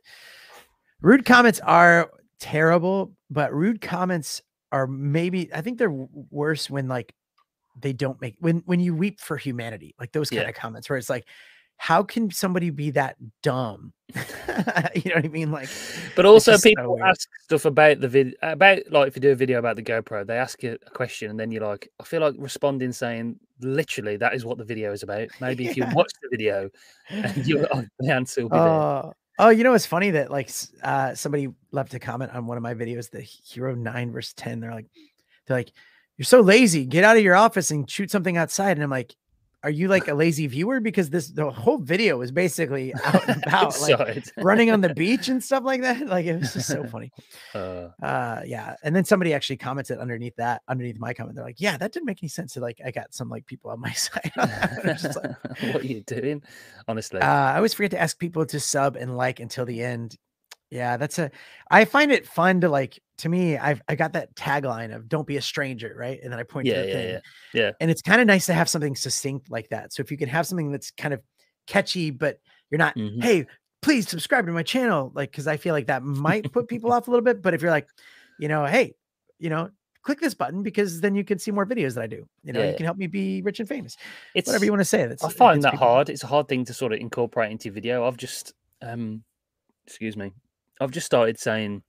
Speaker 1: Rude comments are terrible, but rude comments are maybe, I think they're worse when like they don't make, when, when you weep for humanity, like those kind
Speaker 2: yeah.
Speaker 1: of comments where it's like, how can somebody be that dumb? You know what I mean? Like,
Speaker 2: but also people so ask stuff about the video, about like if you do a video about the GoPro, they ask you a question and then you're like, I feel like responding saying, literally, that is what the video is about. Maybe yeah. if you watch the video, and you oh, the answer will be uh, there.
Speaker 1: Oh, you know, it's funny that like uh, somebody left a comment on one of my videos, the Hero nine versus ten. They're like, they're like, you're so lazy. Get out of your office and shoot something outside. And I'm like, are you like a lazy viewer? Because this the whole video is basically out and about, like running on the beach and stuff like that. Like it was just so funny. Uh, uh, yeah. And then somebody actually commented underneath that, underneath my comment. They're like, yeah, that didn't make any sense. So like, I got some like people on my side. Just like,
Speaker 2: what are you doing? Honestly,
Speaker 1: uh, I always forget to ask people to sub and like until the end. Yeah, that's a, I find it fun to like, to me, I've, I got that tagline of don't be a stranger. Right. And then I point
Speaker 2: yeah,
Speaker 1: to the
Speaker 2: yeah,
Speaker 1: thing.
Speaker 2: Yeah, yeah.
Speaker 1: And it's kind of nice to have something succinct like that. So if you can have something that's kind of catchy, but you're not, mm-hmm. hey, please subscribe to my channel. Like, cause I feel like that might put people off a little bit, but if you're like, you know, hey, you know, click this button because then you can see more videos that I do. You know, yeah. you can help me be rich and famous. It's whatever you want to say. That's
Speaker 2: I find that people. hard. It's a hard thing to sort of incorporate into video. I've just, um, excuse me. I've just started saying,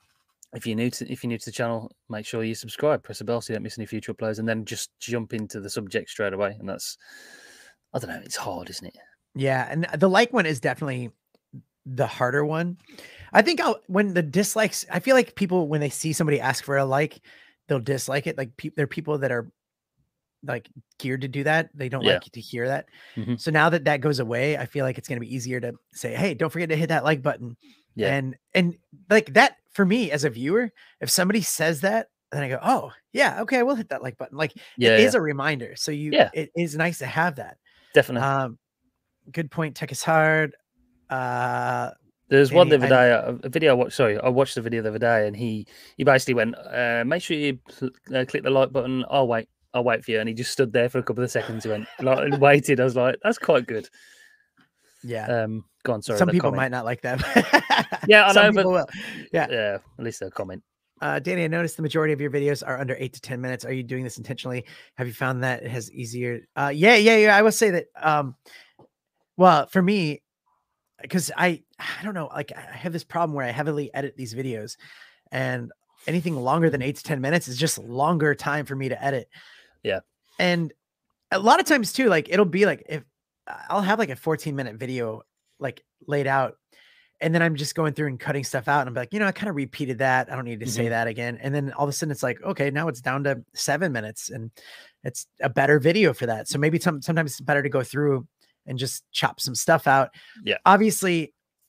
Speaker 2: if you're new to if you're new to the channel, make sure you subscribe, press the bell so you don't miss any future uploads, and then just jump into the subject straight away. And that's, I don't know, it's hard, isn't it?
Speaker 1: Yeah, and the like one is definitely the harder one. I think I'll when the dislikes, I feel like people when they see somebody ask for a like, they'll dislike it. Like pe- there are people that are like geared to do that. They don't
Speaker 2: Yeah.
Speaker 1: like to hear that.
Speaker 2: Mhm.
Speaker 1: So now that that goes away, I feel like it's going to be easier to say, hey, don't forget to hit that like button.
Speaker 2: Yeah.
Speaker 1: And and like that for me as a viewer, if somebody says that, then I go, oh yeah, okay, I will hit that like button. Like
Speaker 2: Yeah,
Speaker 1: it is
Speaker 2: yeah.
Speaker 1: a reminder. So you
Speaker 2: Yeah.
Speaker 1: it is nice to have that.
Speaker 2: Definitely.
Speaker 1: Um good point. Tech is hard. Uh
Speaker 2: There's one the
Speaker 1: Danny,
Speaker 2: other
Speaker 1: I-
Speaker 2: day, a a video I watched. Sorry, I watched the video the other day, and he he basically went, uh, "Make sure you pl- uh, click the like button. I'll wait. I'll wait for you." And he just stood there for a couple of seconds. He went like, and waited. I was like, "That's quite good."
Speaker 1: yeah.
Speaker 2: Um, go on. Sorry,
Speaker 1: Some
Speaker 2: the
Speaker 1: people
Speaker 2: comment.
Speaker 1: might not like that.
Speaker 2: Yeah, I
Speaker 1: Some
Speaker 2: know,
Speaker 1: people
Speaker 2: but
Speaker 1: will. Yeah.
Speaker 2: yeah, at least they'll comment.
Speaker 1: Uh, Danny, I noticed the majority of your videos are under eight to ten minutes. Are you doing this intentionally? Have you found that it has easier? Uh, yeah, yeah, yeah. I will say that. Um, well, for me, because I, I don't know, like I have this problem where I heavily edit these videos, and anything longer than eight to ten minutes is just longer time for me to edit.
Speaker 2: Yeah,
Speaker 1: and a lot of times too, like it'll be like if I'll have like a fourteen minute video like laid out. And then I'm just going through and cutting stuff out. And I'm like, you know, I kind of repeated that. I don't need to say
Speaker 2: Mhm.
Speaker 1: that again. And then all of a sudden it's like, okay, now it's down to seven minutes and it's a better video for that. So maybe some, sometimes it's better to go through and just chop some stuff out.
Speaker 2: Yeah.
Speaker 1: Obviously,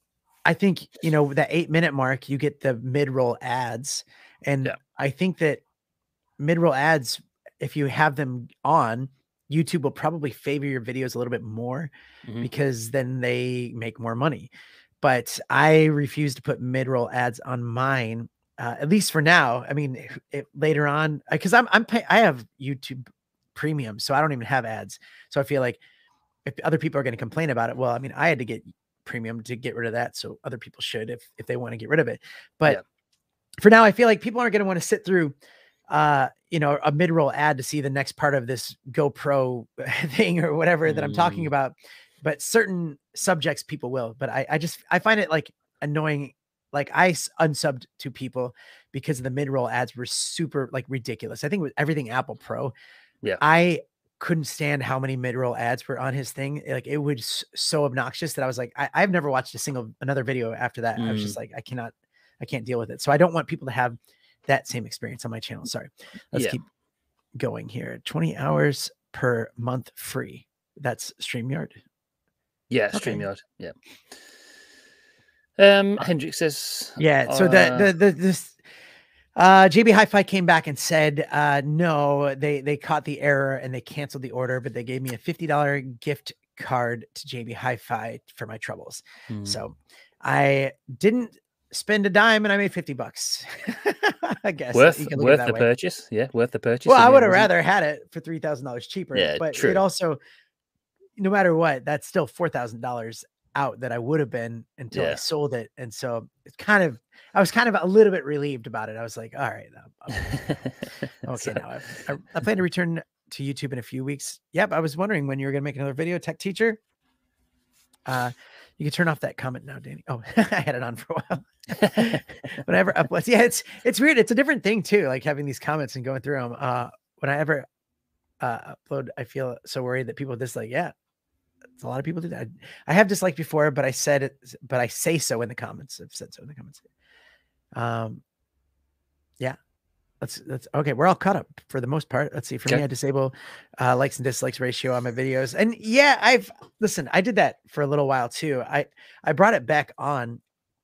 Speaker 1: I think, you know, that eight minute mark, you get the mid roll ads. And
Speaker 2: Yeah.
Speaker 1: I think that mid roll ads, if you have them on, YouTube will probably favor your videos a little bit more
Speaker 2: Mhm.
Speaker 1: because then they make more money. But I refuse to put mid-roll ads on mine, uh, at least for now. I mean, it, it, later on, because I'm I'm pay, I have YouTube Premium, so I don't even have ads. So I feel like if other people are going to complain about it, well, I mean, I had to get Premium to get rid of that, so other people should if if they want to get rid of it. But
Speaker 2: Yeah.
Speaker 1: for now, I feel like people aren't going to want to sit through, uh, you know, a mid-roll ad to see the next part of this GoPro thing or whatever that I'm talking
Speaker 2: Mm.
Speaker 1: about. But certain subjects people will, but I, I just, I find it like annoying. Like I s- unsubbed to people because the mid-roll ads were super like ridiculous. I think with everything Apple Pro,
Speaker 2: Yeah.
Speaker 1: I couldn't stand how many mid-roll ads were on his thing. Like it was so obnoxious that I was like, I, I've never watched a single, another video after that. I was just like, I cannot, I can't deal with it. So I don't want people to have that same experience on my channel. Sorry. Let's
Speaker 2: Yeah.
Speaker 1: keep going here. twenty hours per month free. That's StreamYard.
Speaker 2: Yeah,
Speaker 1: Okay.
Speaker 2: StreamYard. Yeah. Um, Hendrik says,
Speaker 1: Yeah. So
Speaker 2: uh,
Speaker 1: the the the this uh J B Hi-Fi came back and said uh no, they they caught the error and they canceled the order, but they gave me a fifty dollar gift card to J B Hi-Fi for my troubles.
Speaker 2: hmm.
Speaker 1: So I didn't spend a dime and I made fifty bucks. I guess
Speaker 2: worth
Speaker 1: you can look at it
Speaker 2: worth
Speaker 1: that
Speaker 2: the
Speaker 1: way.
Speaker 2: purchase. Yeah, worth the purchase.
Speaker 1: Well,
Speaker 2: in
Speaker 1: I
Speaker 2: the
Speaker 1: would have
Speaker 2: end, isn't it?
Speaker 1: rather had it for three thousand dollars cheaper,
Speaker 2: Yeah,
Speaker 1: but
Speaker 2: true.
Speaker 1: it also, no matter what, that's still four thousand dollars out that I would have been until I
Speaker 2: Yeah.
Speaker 1: sold it. And so it's kind of, I was kind of a little bit relieved about it. I was like, all right, I'm- I'm- okay,
Speaker 2: So-
Speaker 1: now I, I, I plan to return to YouTube in a few weeks. Yep. I was wondering when you were going to make another video, Tech Teacher. Uh, you can turn off that comment now, Danny. Oh, I had it on for a while. Whenever uploads, yeah, it's it's weird. It's a different thing too, like having these comments and going through them. Uh, when I ever uh, upload, I feel so worried that people dislike. Yeah, it's a lot of people do that. I have disliked before, but I said it, but I say so in the comments. I've said so in the comments. Um, yeah. Let's let's okay. We're all caught up for the most part. Let's see. For
Speaker 2: Okay.
Speaker 1: me, I disable uh, likes and dislikes ratio on my videos, and yeah, I've listen. I did that for a little while too. I I brought it back on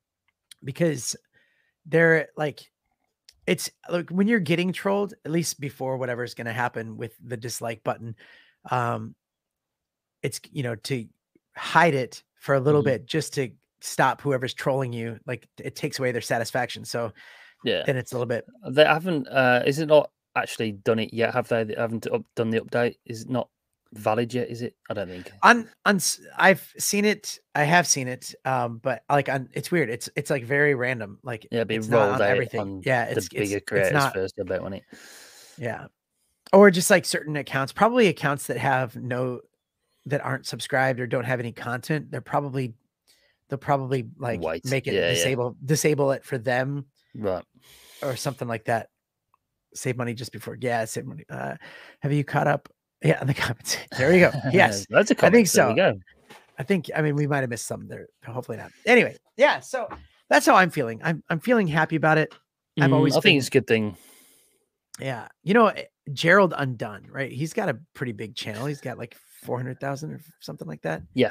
Speaker 1: because they're like, it's like when you're getting trolled, at least before whatever's going to happen with the dislike button, um, it's you know to hide it for a little
Speaker 2: Mhm.
Speaker 1: bit just to stop whoever's trolling you. Like it takes away their satisfaction. So
Speaker 2: Yeah.
Speaker 1: then it's a little bit.
Speaker 2: They haven't. Uh, is it not actually done it yet? Have they? They haven't up, done the update. Is it not valid yet? Is it? I don't think.
Speaker 1: On on s- I've seen it. I have seen it. Um, but like on it's weird. It's it's like very random. Like
Speaker 2: Yeah, be
Speaker 1: it's not
Speaker 2: rolled
Speaker 1: on
Speaker 2: out
Speaker 1: everything.
Speaker 2: on
Speaker 1: Yeah,
Speaker 2: the
Speaker 1: it's
Speaker 2: bigger
Speaker 1: it's, it's
Speaker 2: creators
Speaker 1: not.
Speaker 2: first. I bet, won't it?
Speaker 1: Yeah, or just like certain accounts, probably accounts that have no that aren't subscribed or don't have any content. They're probably they'll probably like
Speaker 2: Wait.
Speaker 1: make it
Speaker 2: Yeah, yeah.
Speaker 1: disable disable it for them
Speaker 2: Right.
Speaker 1: or something like that. Save money just before. Yeah, save money. Uh, have you caught up? Yeah, in the comments. There you go. Yes,
Speaker 2: That's a
Speaker 1: I
Speaker 2: comment.
Speaker 1: think
Speaker 2: There we
Speaker 1: so.
Speaker 2: go.
Speaker 1: I think, I mean, we might have missed some there. Hopefully not. Anyway, yeah. So that's how I'm feeling. I'm I'm feeling happy about it. I've
Speaker 2: Mm,
Speaker 1: always
Speaker 2: I think
Speaker 1: been,
Speaker 2: it's a good thing.
Speaker 1: yeah. You know, eh, Gerald Undone, right? He's got a pretty big channel. He's got like four hundred thousand or something like that.
Speaker 2: Yeah.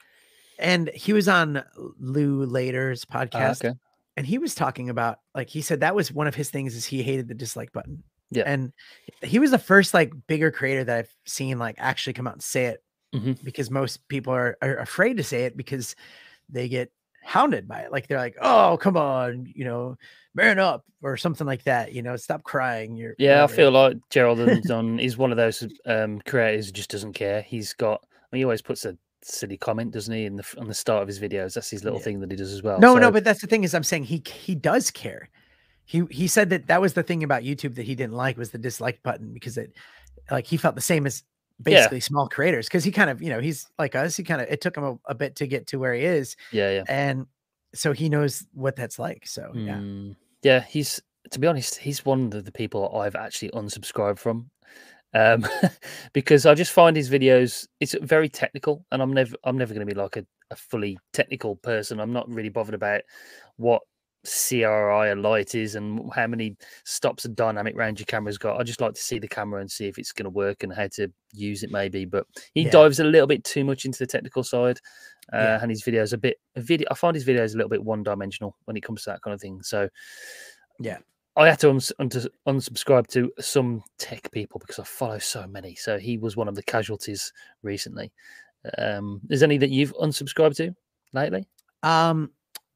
Speaker 1: And he was on Lou Later's
Speaker 2: Ah,
Speaker 1: podcast,
Speaker 2: okay.
Speaker 1: and he was talking about, like, he said that was one of his things is he hated the dislike button.
Speaker 2: Yeah.
Speaker 1: And he was the first like bigger creator that I've seen like actually come out and say it,
Speaker 2: Mhm.
Speaker 1: because most people are, are afraid to say it because they get hounded by it. Like they're like, oh, come on, you know, man up or something like that. You know, stop crying. You're
Speaker 2: Yeah, I
Speaker 1: whatever.
Speaker 2: feel like Gerald Undone is one of those um, creators who just doesn't care. He's got, I mean, he always puts a silly comment, doesn't he, in the on the start of his videos? That's his little
Speaker 1: Yeah.
Speaker 2: thing that he does as well.
Speaker 1: No,
Speaker 2: so,
Speaker 1: no, but that's the thing is I'm saying he he does care. He he said that that was the thing about YouTube that he didn't like was the dislike button, because it, like, he felt the same as basically small creators, because he kind of, you know, he's like us. He kind of, it took him a, a bit to get to where he is.
Speaker 2: Yeah, yeah.
Speaker 1: And so he knows what that's like. So yeah.
Speaker 2: Mm, yeah, he's, to be honest, he's one of the people I've actually unsubscribed from. Um, because I just find his videos, it's very technical, and I'm never I'm never going to be like a, a fully technical person. I'm not really bothered about what C R I a light is and how many stops a dynamic range your camera's got. I just like to see the camera and see if it's going to work and how to use it maybe. But he
Speaker 1: Yeah.
Speaker 2: dives a little bit too much into the technical side, uh,
Speaker 1: Yeah.
Speaker 2: and his videos a bit a video. I find his videos a little bit one dimensional when it comes to that kind of thing. So
Speaker 1: Yeah.
Speaker 2: I had to uns- uns- unsubscribe to some tech people because I follow so many. So he was one of the casualties recently. Um, is any that you've unsubscribed to lately?
Speaker 1: Um,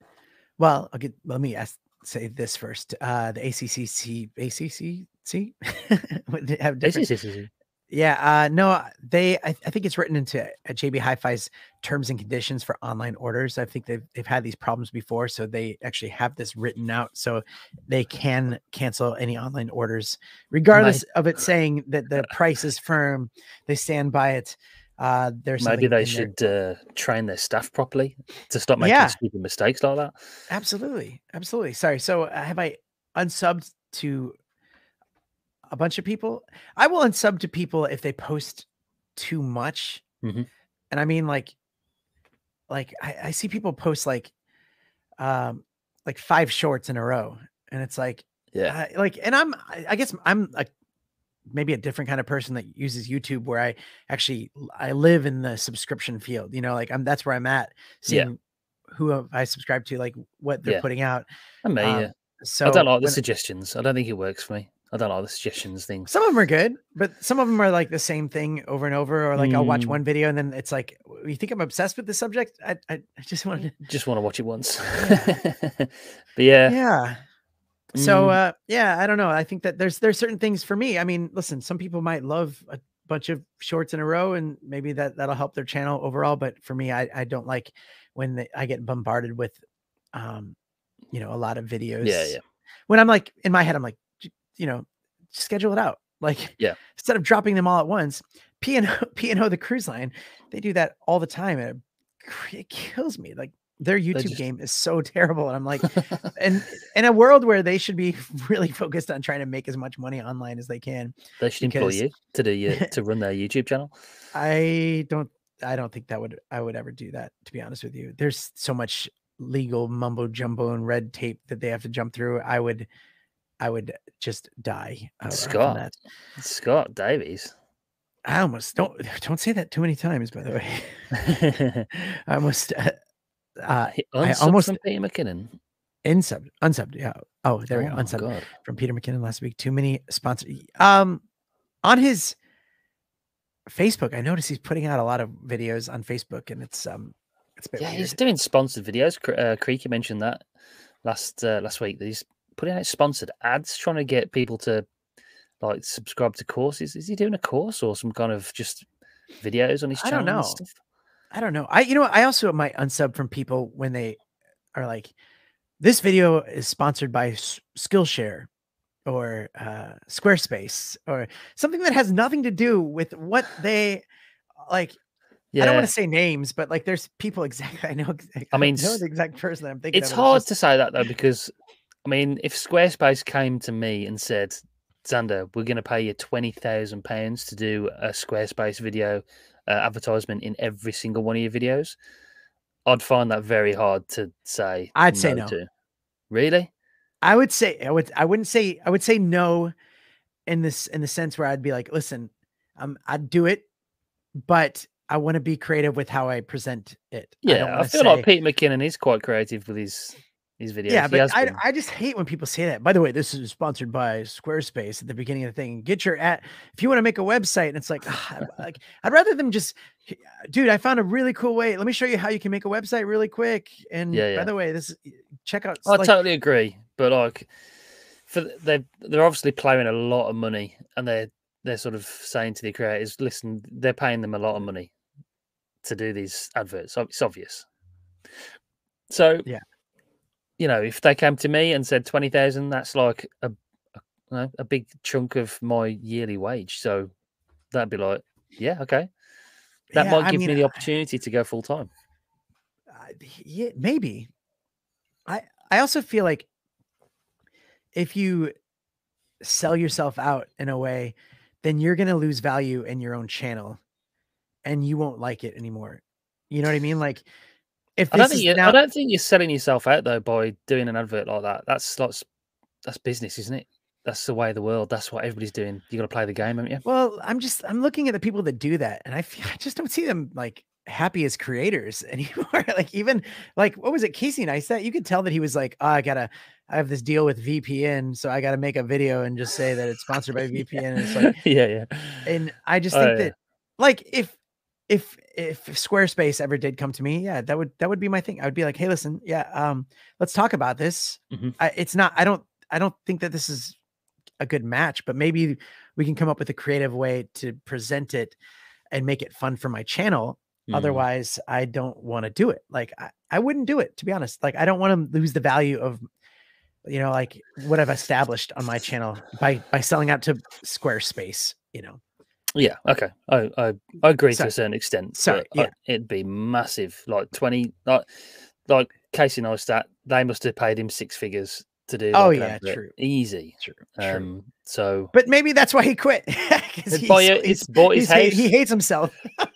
Speaker 1: well, I'll get, let me ask, say this first. Uh, the A C C C, A C C C Would it have different,
Speaker 2: This is- this is-
Speaker 1: yeah, uh, no, they, I, I think it's written into uh, J B Hi-Fi's terms and conditions for online orders. I think they've, they've had these problems before, so they actually have this written out so they can cancel any online orders, regardless of it saying that the price is firm, they stand by it. Uh, there's
Speaker 2: Maybe
Speaker 1: something
Speaker 2: they
Speaker 1: in there-
Speaker 2: should uh, train their staff properly to stop making
Speaker 1: Yeah.
Speaker 2: stupid mistakes like that.
Speaker 1: Absolutely. Absolutely. Sorry. So uh, have I unsubbed to a bunch of people? I will unsub to people if they post too much.
Speaker 2: Mhm.
Speaker 1: And I mean, like, like I, I see people post like, um, like five shorts in a row, and it's like,
Speaker 2: Yeah.
Speaker 1: uh, like, and I'm, I, I guess I'm like maybe a different kind of person that uses YouTube, where I actually, I live in the subscription field, you know, like I'm, that's where I'm at,
Speaker 2: Yeah.
Speaker 1: seeing who I subscribe to, like what they're
Speaker 2: Yeah.
Speaker 1: putting out.
Speaker 2: I mean,
Speaker 1: Um,
Speaker 2: yeah.
Speaker 1: So
Speaker 2: I don't like the
Speaker 1: when-
Speaker 2: suggestions. I don't think it works for me. I don't like the suggestions thing.
Speaker 1: some of them are good, but some of them are like the same thing over and over, or like I'll watch
Speaker 2: Mm.
Speaker 1: one video and then it's like, you think I'm obsessed with this subject? I, I, I just want to,
Speaker 2: Just want to watch it once. But yeah.
Speaker 1: yeah. So,
Speaker 2: Mm.
Speaker 1: uh, yeah, I don't know. I think that there's, there's certain things for me. I mean, listen, some people might love a bunch of shorts in a row, and maybe that that'll help their channel overall. But for me, I, I don't like when they, I get bombarded with, um, you know, a lot of videos.
Speaker 2: Yeah, yeah.
Speaker 1: When I'm like, in my head, I'm like, j- you know, schedule it out. Like,
Speaker 2: Yeah.
Speaker 1: instead of dropping them all at once. P and O, P and O, the cruise line, they do that all the time, and it, cr- it kills me. Like, their YouTube
Speaker 2: just-
Speaker 1: game is so terrible, and I'm like, and in a world where they should be really focused on trying to make as much money online as they can,
Speaker 2: They should employ
Speaker 1: because-
Speaker 2: you to do your, to run their YouTube channel.
Speaker 1: I don't, I don't think that would, I would ever do that. To be honest with you, there's so much legal mumbo jumbo and red tape that they have to jump through. I would, I would just die. uh, from
Speaker 2: Scott.
Speaker 1: that.
Speaker 2: Scott Davies.
Speaker 1: I almost don't, don't say that too many times, by the way. I almost, uh, uh, I
Speaker 2: Unsubbed
Speaker 1: almost-
Speaker 2: from Peter McKinnon.
Speaker 1: insubbed, unsubbed. Yeah. Oh, there we
Speaker 2: Oh
Speaker 1: go.
Speaker 2: my
Speaker 1: Unsubbed
Speaker 2: God.
Speaker 1: from Peter McKinnon last week. Too many sponsors. Um, on his Facebook, I noticed he's putting out a lot of videos on Facebook, and it's, um, it's a bit
Speaker 2: Yeah,
Speaker 1: weird.
Speaker 2: he's doing sponsored videos. Cre- Uh, Creaky mentioned that last uh, last week. That he's putting out sponsored ads, trying to get people to like subscribe to courses. Is he doing a course or some kind of just videos on his
Speaker 1: I
Speaker 2: channel?
Speaker 1: don't
Speaker 2: and
Speaker 1: know.
Speaker 2: stuff?
Speaker 1: I don't know. I, you know, I also might unsub from people when they are like, this video is sponsored by S- Skillshare or uh, Squarespace or something that has nothing to do with what they like.
Speaker 2: Yeah,
Speaker 1: I don't want to say names, but like there's people exactly. I know. ex-
Speaker 2: I mean,
Speaker 1: know
Speaker 2: s-
Speaker 1: the exact person that I'm thinking
Speaker 2: it's
Speaker 1: of.
Speaker 2: hard
Speaker 1: just-
Speaker 2: to say that though, because I mean, if Squarespace came to me and said, "Xander, we're going to pay you twenty thousand pounds to do a Squarespace video uh, advertisement in every single one of your videos, I'd find that very hard to say.
Speaker 1: I'd
Speaker 2: no
Speaker 1: say no.
Speaker 2: To. Really?
Speaker 1: I would say I would I wouldn't say I would say no in this in the sense where I'd be like, listen, um, I'd do it, but I want to be creative with how I present it. I don't
Speaker 2: Yeah, I
Speaker 1: want to
Speaker 2: feel
Speaker 1: say,
Speaker 2: like Pete McKinnon is quite creative with his his videos.
Speaker 1: yeah,
Speaker 2: He
Speaker 1: but
Speaker 2: has
Speaker 1: I
Speaker 2: been.
Speaker 1: I just hate when people say that. By the way, this is sponsored by Squarespace at the beginning of the thing. Get your at if you want to make a website, and it's like, ah, like I'd rather them just, dude, I found a really cool way. Let me show you how you can make a website really quick. And
Speaker 2: Yeah,
Speaker 1: by
Speaker 2: yeah.
Speaker 1: the way, this check out.
Speaker 2: I
Speaker 1: like,
Speaker 2: totally agree, but like, for they they're obviously plowing a lot of money, and they're they're sort of saying to the creators, listen, they're paying them a lot of money to do these adverts. So it's obvious. So
Speaker 1: yeah,
Speaker 2: you know, if they came to me and said twenty thousand, that's like a, a a big chunk of my yearly wage. So that'd be like, yeah, okay, that
Speaker 1: yeah.
Speaker 2: might
Speaker 1: I
Speaker 2: give
Speaker 1: mean,
Speaker 2: me the opportunity to go full time.
Speaker 1: I- yeah, maybe. I I also feel like if you sell yourself out in a way, then you're gonna lose value in your own channel, and you won't like it anymore. You know what I mean? Like if
Speaker 2: I don't
Speaker 1: this
Speaker 2: think
Speaker 1: is
Speaker 2: you, I
Speaker 1: now,
Speaker 2: don't think you're selling yourself out though by doing an advert like that. That's that's that's business, isn't it? That's the way of the world. That's what everybody's doing. You got to play the game, haven't you?
Speaker 1: well, I'm just I'm looking at the people that do that, and I feel I just don't see them like happy as creators anymore. Like even like what was it, Casey Neistat? You could tell that he was like, oh, I gotta I have this deal with V P N, so I gotta make a video and just say that it's sponsored by V P N. And it's like,
Speaker 2: yeah, yeah.
Speaker 1: and I just
Speaker 2: Oh,
Speaker 1: think
Speaker 2: yeah.
Speaker 1: that like if if if Squarespace ever did come to me, yeah, that would that would be my thing. I would be like, hey, listen, yeah, um, let's talk about this.
Speaker 2: Mhm.
Speaker 1: I, it's not. I don't. I don't think that this is a good match, but maybe we can come up with a creative way to present it and make it fun for my channel.
Speaker 2: Mm.
Speaker 1: Otherwise, I don't want to do it. Like I, I wouldn't do it, to be honest. Like I don't want to lose the value of, you know, like what I've established on my channel by by selling out to Squarespace, you know.
Speaker 2: Yeah, okay. I I, I agree
Speaker 1: So-
Speaker 2: to a certain extent.
Speaker 1: sorry,
Speaker 2: but, uh,
Speaker 1: yeah.
Speaker 2: it'd be massive, like twenty, like like Casey Neistat. They must have paid him six figures to do.
Speaker 1: Oh,
Speaker 2: like an
Speaker 1: yeah,
Speaker 2: advert.
Speaker 1: true.
Speaker 2: Easy.
Speaker 1: True. True.
Speaker 2: Um, so,
Speaker 1: But maybe that's why he quit. Because
Speaker 2: It's buy it- it's bought his
Speaker 1: hate-
Speaker 2: house.
Speaker 1: he hates himself.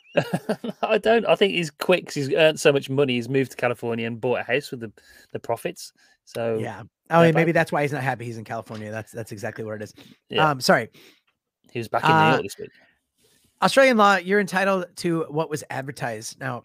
Speaker 2: I don't. I think he's quick 'cause he's earned so much money. He's moved to California and bought a house with the the profits. So
Speaker 1: Yeah. Oh,
Speaker 2: fair
Speaker 1: yeah,
Speaker 2: play.
Speaker 1: maybe that's why he's not happy. He's in California. That's that's exactly what it is.
Speaker 2: Yeah.
Speaker 1: Um, sorry.
Speaker 2: he was back in New
Speaker 1: uh,
Speaker 2: York this week.
Speaker 1: Australian law, you're entitled to what was advertised. Now,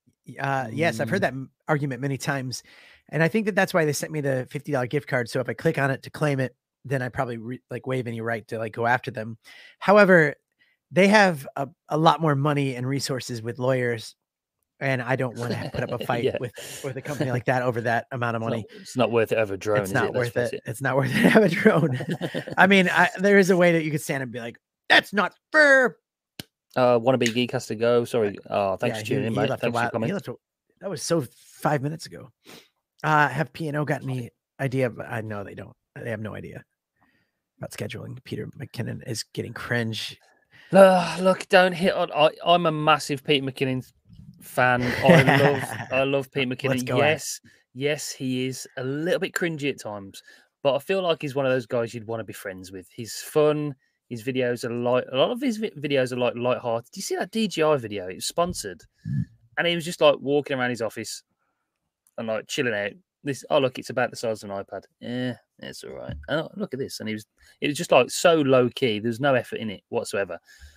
Speaker 1: uh, yes, I've heard that m- argument many times. And I think that that's why they sent me the fifty dollar gift card. So if I click on it to claim it, then I probably re- like waive any right to like go after them. However, they have a, a lot more money and resources with lawyers. And I don't want to put up a fight
Speaker 2: Yeah.
Speaker 1: with, with a company like that over that amount of
Speaker 2: It's
Speaker 1: money.
Speaker 2: not, it's not worth it over a drone.
Speaker 1: It's
Speaker 2: is
Speaker 1: not
Speaker 2: it? Let's
Speaker 1: worth
Speaker 2: face
Speaker 1: it. It's not worth it to have a drone. I mean, I, there is a way that you could stand and be like, that's not fair.
Speaker 2: Uh, wannabe geek has to go. Sorry. Oh, thanks
Speaker 1: Yeah,
Speaker 2: for
Speaker 1: he-
Speaker 2: tuning in,
Speaker 1: he
Speaker 2: mate.
Speaker 1: left a
Speaker 2: Thanks for
Speaker 1: while-
Speaker 2: coming.
Speaker 1: he left a- that was so five minutes ago. Uh, have P and O got any idea? But I know they don't. They have no idea about scheduling. Peter McKinnon is getting cringe.
Speaker 2: Uh, look, don't hit on. I, I'm a massive Pete McKinnon fan. I love, I love Pete
Speaker 1: Let's
Speaker 2: McKinnon.
Speaker 1: go at it.
Speaker 2: Yes, yes, he is a little bit cringy at times, but I feel like he's one of those guys you'd want to be friends with. He's fun. His videos are light. A lot of his vi- videos are like light-hearted. Do you see that D J I video? It was sponsored, and he was just like walking around his office and like chilling out. This, oh look, it's about the size of an iPad. Yeah, it's all right. Oh, look at this, and he was. It was just like so low key. There's no effort in it whatsoever.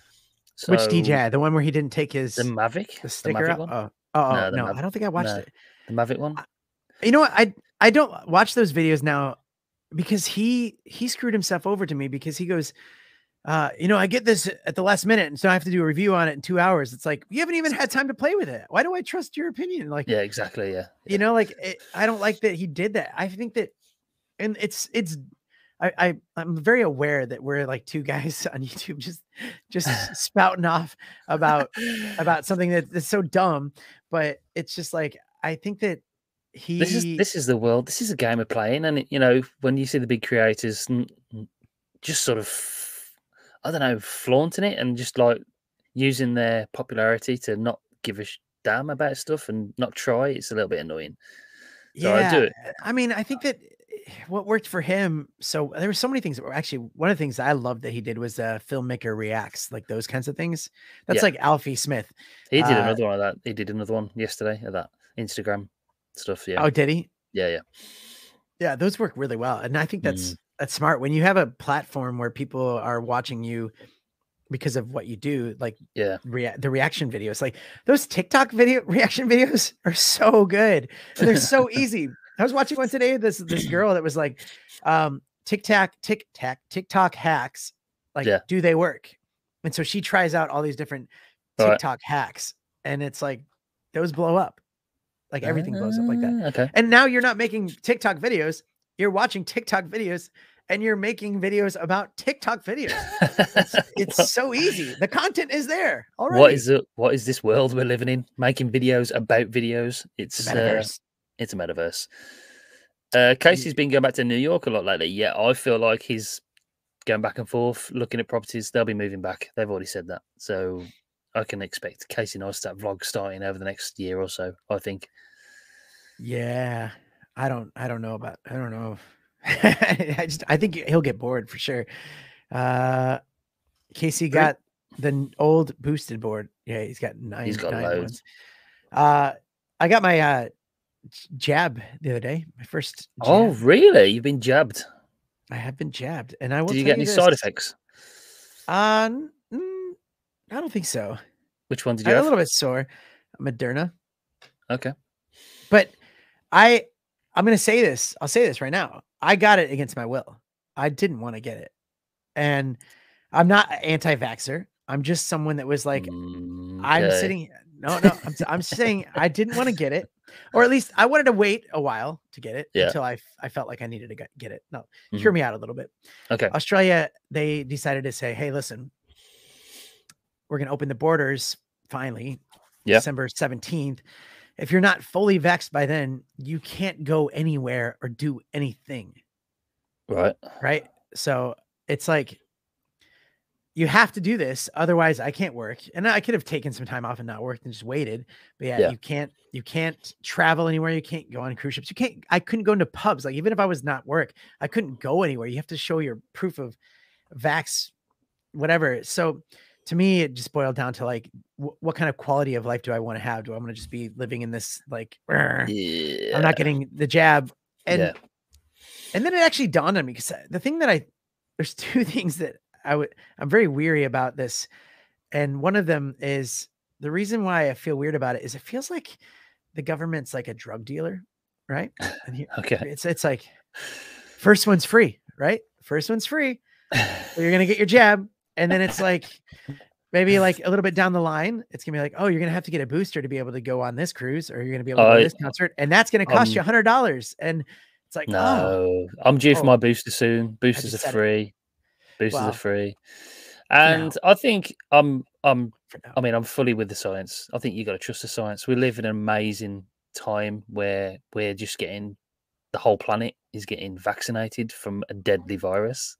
Speaker 2: So,
Speaker 1: Which D J? The one where he didn't take his
Speaker 2: The Mavic.
Speaker 1: the sticker
Speaker 2: Mavic
Speaker 1: out?
Speaker 2: one?
Speaker 1: Oh, oh,
Speaker 2: No,
Speaker 1: oh,
Speaker 2: the
Speaker 1: no,
Speaker 2: Mav-
Speaker 1: I don't think I watched
Speaker 2: no.
Speaker 1: it.
Speaker 2: The Mavic one.
Speaker 1: You know what? I I don't watch those videos now because he he screwed himself over to me because he goes, uh, you know, I get this at the last minute, and so I have to do a review on it in two hours. It's like you haven't even had time to play with it. Why do I trust your opinion? Like,
Speaker 2: Yeah, exactly. Yeah.
Speaker 1: you know, like it, I don't like that he did that. I think that, and it's it's. I, I I'm very aware that we're like two guys on YouTube just just spouting off about about something that, that's so dumb, but it's just like I think that he
Speaker 2: This is this is the world. This is a game of playing, and it, you know when you see the big creators n- n- just sort of, I don't know, flaunting it and just like using their popularity to not give a sh- damn about stuff and not try. It's a little bit annoying. So I do
Speaker 1: Yeah,
Speaker 2: it.
Speaker 1: I mean, I think that what worked for him. So there were so many things that were actually one of the things I loved that he did was uh, filmmaker reacts, like those kinds of things. That's
Speaker 2: Yeah.
Speaker 1: like Alfie Smith.
Speaker 2: He did
Speaker 1: Uh,
Speaker 2: another one of that. He did another one yesterday of that Instagram stuff. Yeah.
Speaker 1: oh, did he?
Speaker 2: Yeah. Yeah.
Speaker 1: Yeah, those work really well, and I think
Speaker 2: Mm,
Speaker 1: that's that's smart when you have a platform where people are watching you because of what you do, like
Speaker 2: yeah.
Speaker 1: rea- the reaction videos, like those TikTok video reaction videos are so good and they're so easy. I was watching one today. This this girl that was like, um, TikTok, TikTok, TikTok hacks. Like,
Speaker 2: Yeah.
Speaker 1: do they work? And so she tries out all these different
Speaker 2: All right.
Speaker 1: TikTok hacks, and it's like those blow up. Like everything blows up like that.
Speaker 2: Ah, okay.
Speaker 1: And now you're not making TikTok videos. You're watching TikTok videos and you're making videos about TikTok videos. It's, it's
Speaker 2: What-
Speaker 1: so easy. The content is there already.
Speaker 2: What is it? What is this world we're living in? Making videos about videos. It's
Speaker 1: It's a
Speaker 2: uh,
Speaker 1: metaverse.
Speaker 2: it's a metaverse. Uh, Casey's been going back to New York a lot lately. Yeah, I feel like he's going back and forth, looking at properties. They'll be moving back. They've already said that. So I can expect Casey Neistat vlog starting over the next year or so, I think.
Speaker 1: Yeah. I don't, I don't know about, I don't know. I just, I think he'll get bored for sure. Uh, Casey got the n- old boosted board. Yeah. He's got nine,
Speaker 2: He's got
Speaker 1: nine
Speaker 2: loads.
Speaker 1: ones. Uh, I got my, uh, j- jab the other day, my first jab.
Speaker 2: Oh, really? You've been jabbed?
Speaker 1: I have been jabbed, and I will
Speaker 2: Did you
Speaker 1: tell
Speaker 2: get any
Speaker 1: this,
Speaker 2: side effects?
Speaker 1: Uh, n- mm, I don't think so.
Speaker 2: Which one did you
Speaker 1: I'm a
Speaker 2: have?
Speaker 1: little bit sore. Moderna,
Speaker 2: Okay.
Speaker 1: but I, I'm going to say this. I'll say this right now. I got it against my will. I didn't want to get it, and I'm not an anti-vaxxer. I'm just someone that was like,
Speaker 2: Mm,
Speaker 1: I'm
Speaker 2: okay.
Speaker 1: sitting. No, no. I'm, I'm saying I didn't want to get it, or at least I wanted to wait a while to get it
Speaker 2: Yeah.
Speaker 1: until I, f- I felt like I needed to get get it. No,
Speaker 2: Mhm.
Speaker 1: hear me out a little bit.
Speaker 2: Okay.
Speaker 1: Australia, they decided to say, hey, listen, we're going to open the borders finally,
Speaker 2: Yeah.
Speaker 1: December seventeenth. If you're not fully vaxxed by then, you can't go anywhere or do anything.
Speaker 2: Right.
Speaker 1: Right. So it's like, you have to do this. Otherwise I can't work. And I could have taken some time off and not worked and just waited. But yeah,
Speaker 2: Yeah.
Speaker 1: you can't, you can't travel anywhere. You can't go on cruise ships. You can't, I couldn't go into pubs. Like even if I was not work, I couldn't go anywhere. You have to show your proof of vax, whatever. So to me, it just boiled down to like, wh- what kind of quality of life do I want to have? Do I want to just be living in this, like, "Rrr,
Speaker 2: Yeah.
Speaker 1: I'm not getting the jab." And,
Speaker 2: Yeah.
Speaker 1: and then it actually dawned on me because the thing that I, there's two things that I would, I'm very weary about this. And one of them is the reason why I feel weird about it is it feels like the government's like a drug dealer, right? And here,
Speaker 2: Okay.
Speaker 1: it's, it's like, first one's free, right? First one's free. So you're going to get your jab. And then it's like, maybe like a little bit down the line, it's gonna be like, oh, you're going to have to get a booster to be able to go on this cruise, or you're going to be able to go
Speaker 2: I-
Speaker 1: to this concert. And that's going to cost you a
Speaker 2: Um,
Speaker 1: hundred dollars. And it's like, oh,
Speaker 2: No, I'm due for
Speaker 1: Oh.
Speaker 2: my booster soon. Boosters
Speaker 1: just
Speaker 2: are
Speaker 1: said it.
Speaker 2: free. Boosters
Speaker 1: Well,
Speaker 2: are free.
Speaker 1: now.
Speaker 2: And I think I'm I'm
Speaker 1: for now.
Speaker 2: I mean, I'm fully with the science. I think you got to trust the science. We live in an amazing time where we're just getting the whole planet is getting vaccinated from a deadly virus.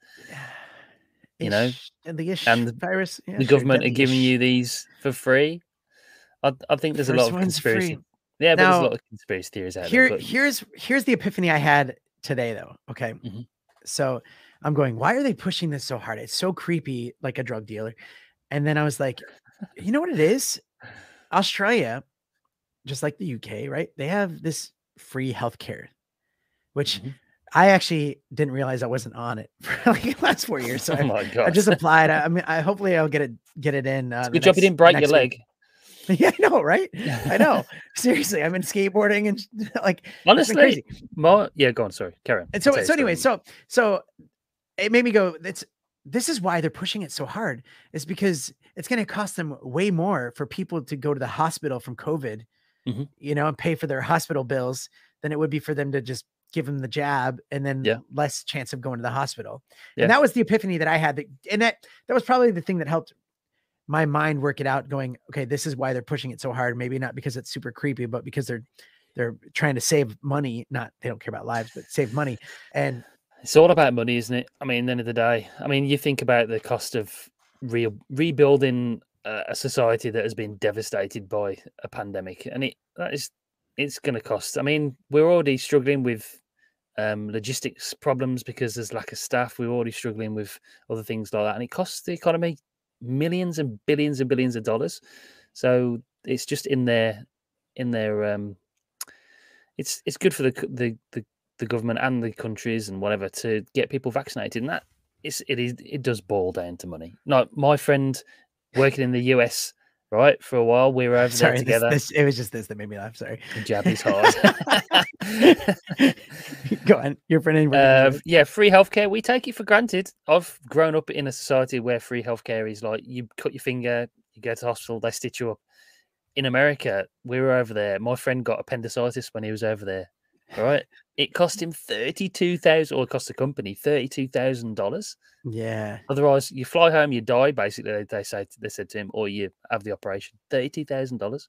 Speaker 2: you know,
Speaker 1: Ish, and the ish
Speaker 2: and
Speaker 1: virus. Yeah,
Speaker 2: the
Speaker 1: sure,
Speaker 2: government are
Speaker 1: deadly
Speaker 2: giving
Speaker 1: ish.
Speaker 2: you these for free. I, I think there's a lot
Speaker 1: First
Speaker 2: of
Speaker 1: one's
Speaker 2: conspiracy.
Speaker 1: free.
Speaker 2: Yeah, but there's a
Speaker 1: Now,
Speaker 2: lot of conspiracy theories out
Speaker 1: Here,
Speaker 2: there. But
Speaker 1: here's here's the epiphany I had today, though. Okay,
Speaker 2: Mhm.
Speaker 1: so I'm going, why are they pushing this so hard? It's so creepy, like a drug dealer. And then I was like, you know what it is? Australia, just like the U K, right? They have this free healthcare, which
Speaker 2: Mhm.
Speaker 1: I actually didn't realize I wasn't on it for like the last four years. So
Speaker 2: oh
Speaker 1: I,
Speaker 2: my god!
Speaker 1: I just applied. I, I mean, I hopefully I'll get it get it in. Uh, the
Speaker 2: Good job you
Speaker 1: next-
Speaker 2: didn't break your
Speaker 1: next
Speaker 2: leg.
Speaker 1: week. Yeah, I know, right? I know. Seriously, I've been skateboarding and like it's been
Speaker 2: Honestly,
Speaker 1: crazy.
Speaker 2: my yeah. Go on. Sorry, Karen.
Speaker 1: And so, so anyway, so so it made me go. It's this is why they're pushing it so hard. Is because it's going to cost them way more for people to go to the hospital from COVID,
Speaker 2: Mhm.
Speaker 1: you know, and pay for their hospital bills than it would be for them to just give them the jab and then
Speaker 2: Yeah.
Speaker 1: less chance of going to the hospital.
Speaker 2: Yeah.
Speaker 1: And that was the epiphany that I had. That, and that that was probably the thing that helped my mind work it out. Going, okay, this is why they're pushing it so hard. Maybe not because it's super creepy, but because they're they're trying to save money. Not they don't care about lives, but save money. And
Speaker 2: It's all about money, isn't it? I mean, at the end of the day, I mean, you think about the cost of re- rebuilding uh, a society that has been devastated by a pandemic, and it that is it's going to cost. I mean, we're already struggling with um, logistics problems because there's lack of staff. We're already struggling with other things like that, and it costs the economy millions and billions and billions of dollars. So it's just in their in their um, it's it's good for the the the, the government and the countries and whatever to get people vaccinated, and that it's it is it does boil down to money. No, my friend working in the U S, right, for a while, we were over
Speaker 1: Sorry,
Speaker 2: there together.
Speaker 1: This, this, it was just this that made me laugh. Sorry.
Speaker 2: Jab is hard.
Speaker 1: Go on. Your friend.
Speaker 2: Uh, yeah, free healthcare. We take it for granted. I've grown up in a society where free healthcare is like you cut your finger, you go to hospital, they stitch you up. In America, we were over there. My friend got appendicitis when he was over there. Right, it cost him thirty-two thousand, or it cost the company thirty-two thousand dollars.
Speaker 1: Yeah.
Speaker 2: Otherwise, you fly home, you die. Basically, they, they say they said to him, or you have the operation. Thirty-two thousand dollars.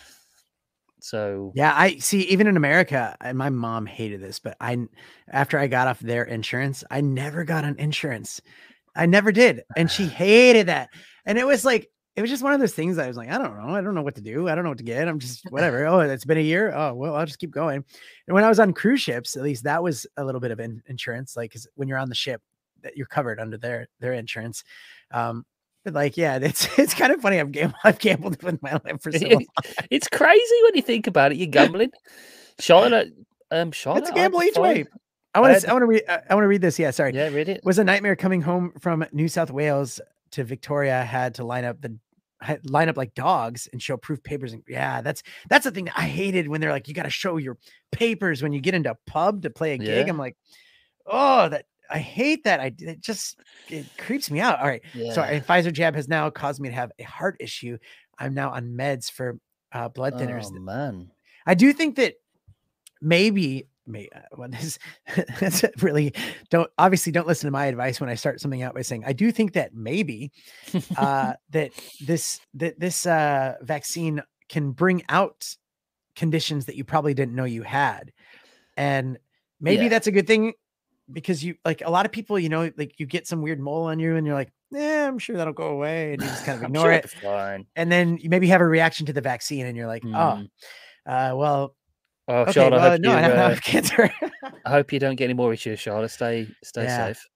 Speaker 2: So
Speaker 1: yeah, I see. Even in America, and my mom hated this, but I, after I got off their insurance, I never got an insurance. I never did, and she hated that. And it was like. It was just one of those things that I was like, I don't know. I don't know what to do. I don't know what to get. I'm just whatever. Oh, it's been a year. Oh, well, I'll just keep going. And when I was on cruise ships, at least that was a little bit of in- insurance. Like, 'cause when you're on the ship, that you're covered under their, their insurance. Um, but like, yeah, it's, it's kind of funny. I've gambled, I've gambled with my life for so long.
Speaker 2: It's crazy when you think about it. You're gambling. Charlotte, um, Charlotte.
Speaker 1: It's a gamble each way. I want to, I want to read, I want to read this. Yeah. Sorry.
Speaker 2: Yeah. Read it.
Speaker 1: It was a nightmare coming home from New South Wales to Victoria. Had to line up the, line up like dogs and show proof papers. And yeah, that's, that's the thing that I hated when they're like, you got to show your papers when you get into a pub to play a gig. Yeah. I'm like, oh, that I hate that. I it just, it creeps me out. All right. Yeah. So a Pfizer jab has now caused me to have a heart issue. I'm now on meds for uh, blood thinners.
Speaker 2: Oh, man.
Speaker 1: I do think that maybe, May, uh, well, this, that's really don't obviously don't listen to my advice when I start something out by saying I do think that maybe uh, that this that this uh, vaccine can bring out conditions that you probably didn't know you had, and maybe yeah. that's a good thing because you like a lot of people, you know, like you get some weird mole on you and you're like, yeah, I'm sure that'll go away, and you just kind of ignore it,
Speaker 2: fine.
Speaker 1: And then you maybe have a reaction to the vaccine, and you're like, mm. oh, uh, well.
Speaker 2: Oh,
Speaker 1: okay,
Speaker 2: Charlotte,
Speaker 1: well,
Speaker 2: I hope
Speaker 1: no,
Speaker 2: you,
Speaker 1: I don't
Speaker 2: uh,
Speaker 1: have cancer.
Speaker 2: I hope you don't get any more issues, Charlotte. Stay, stay
Speaker 1: yeah.
Speaker 2: safe.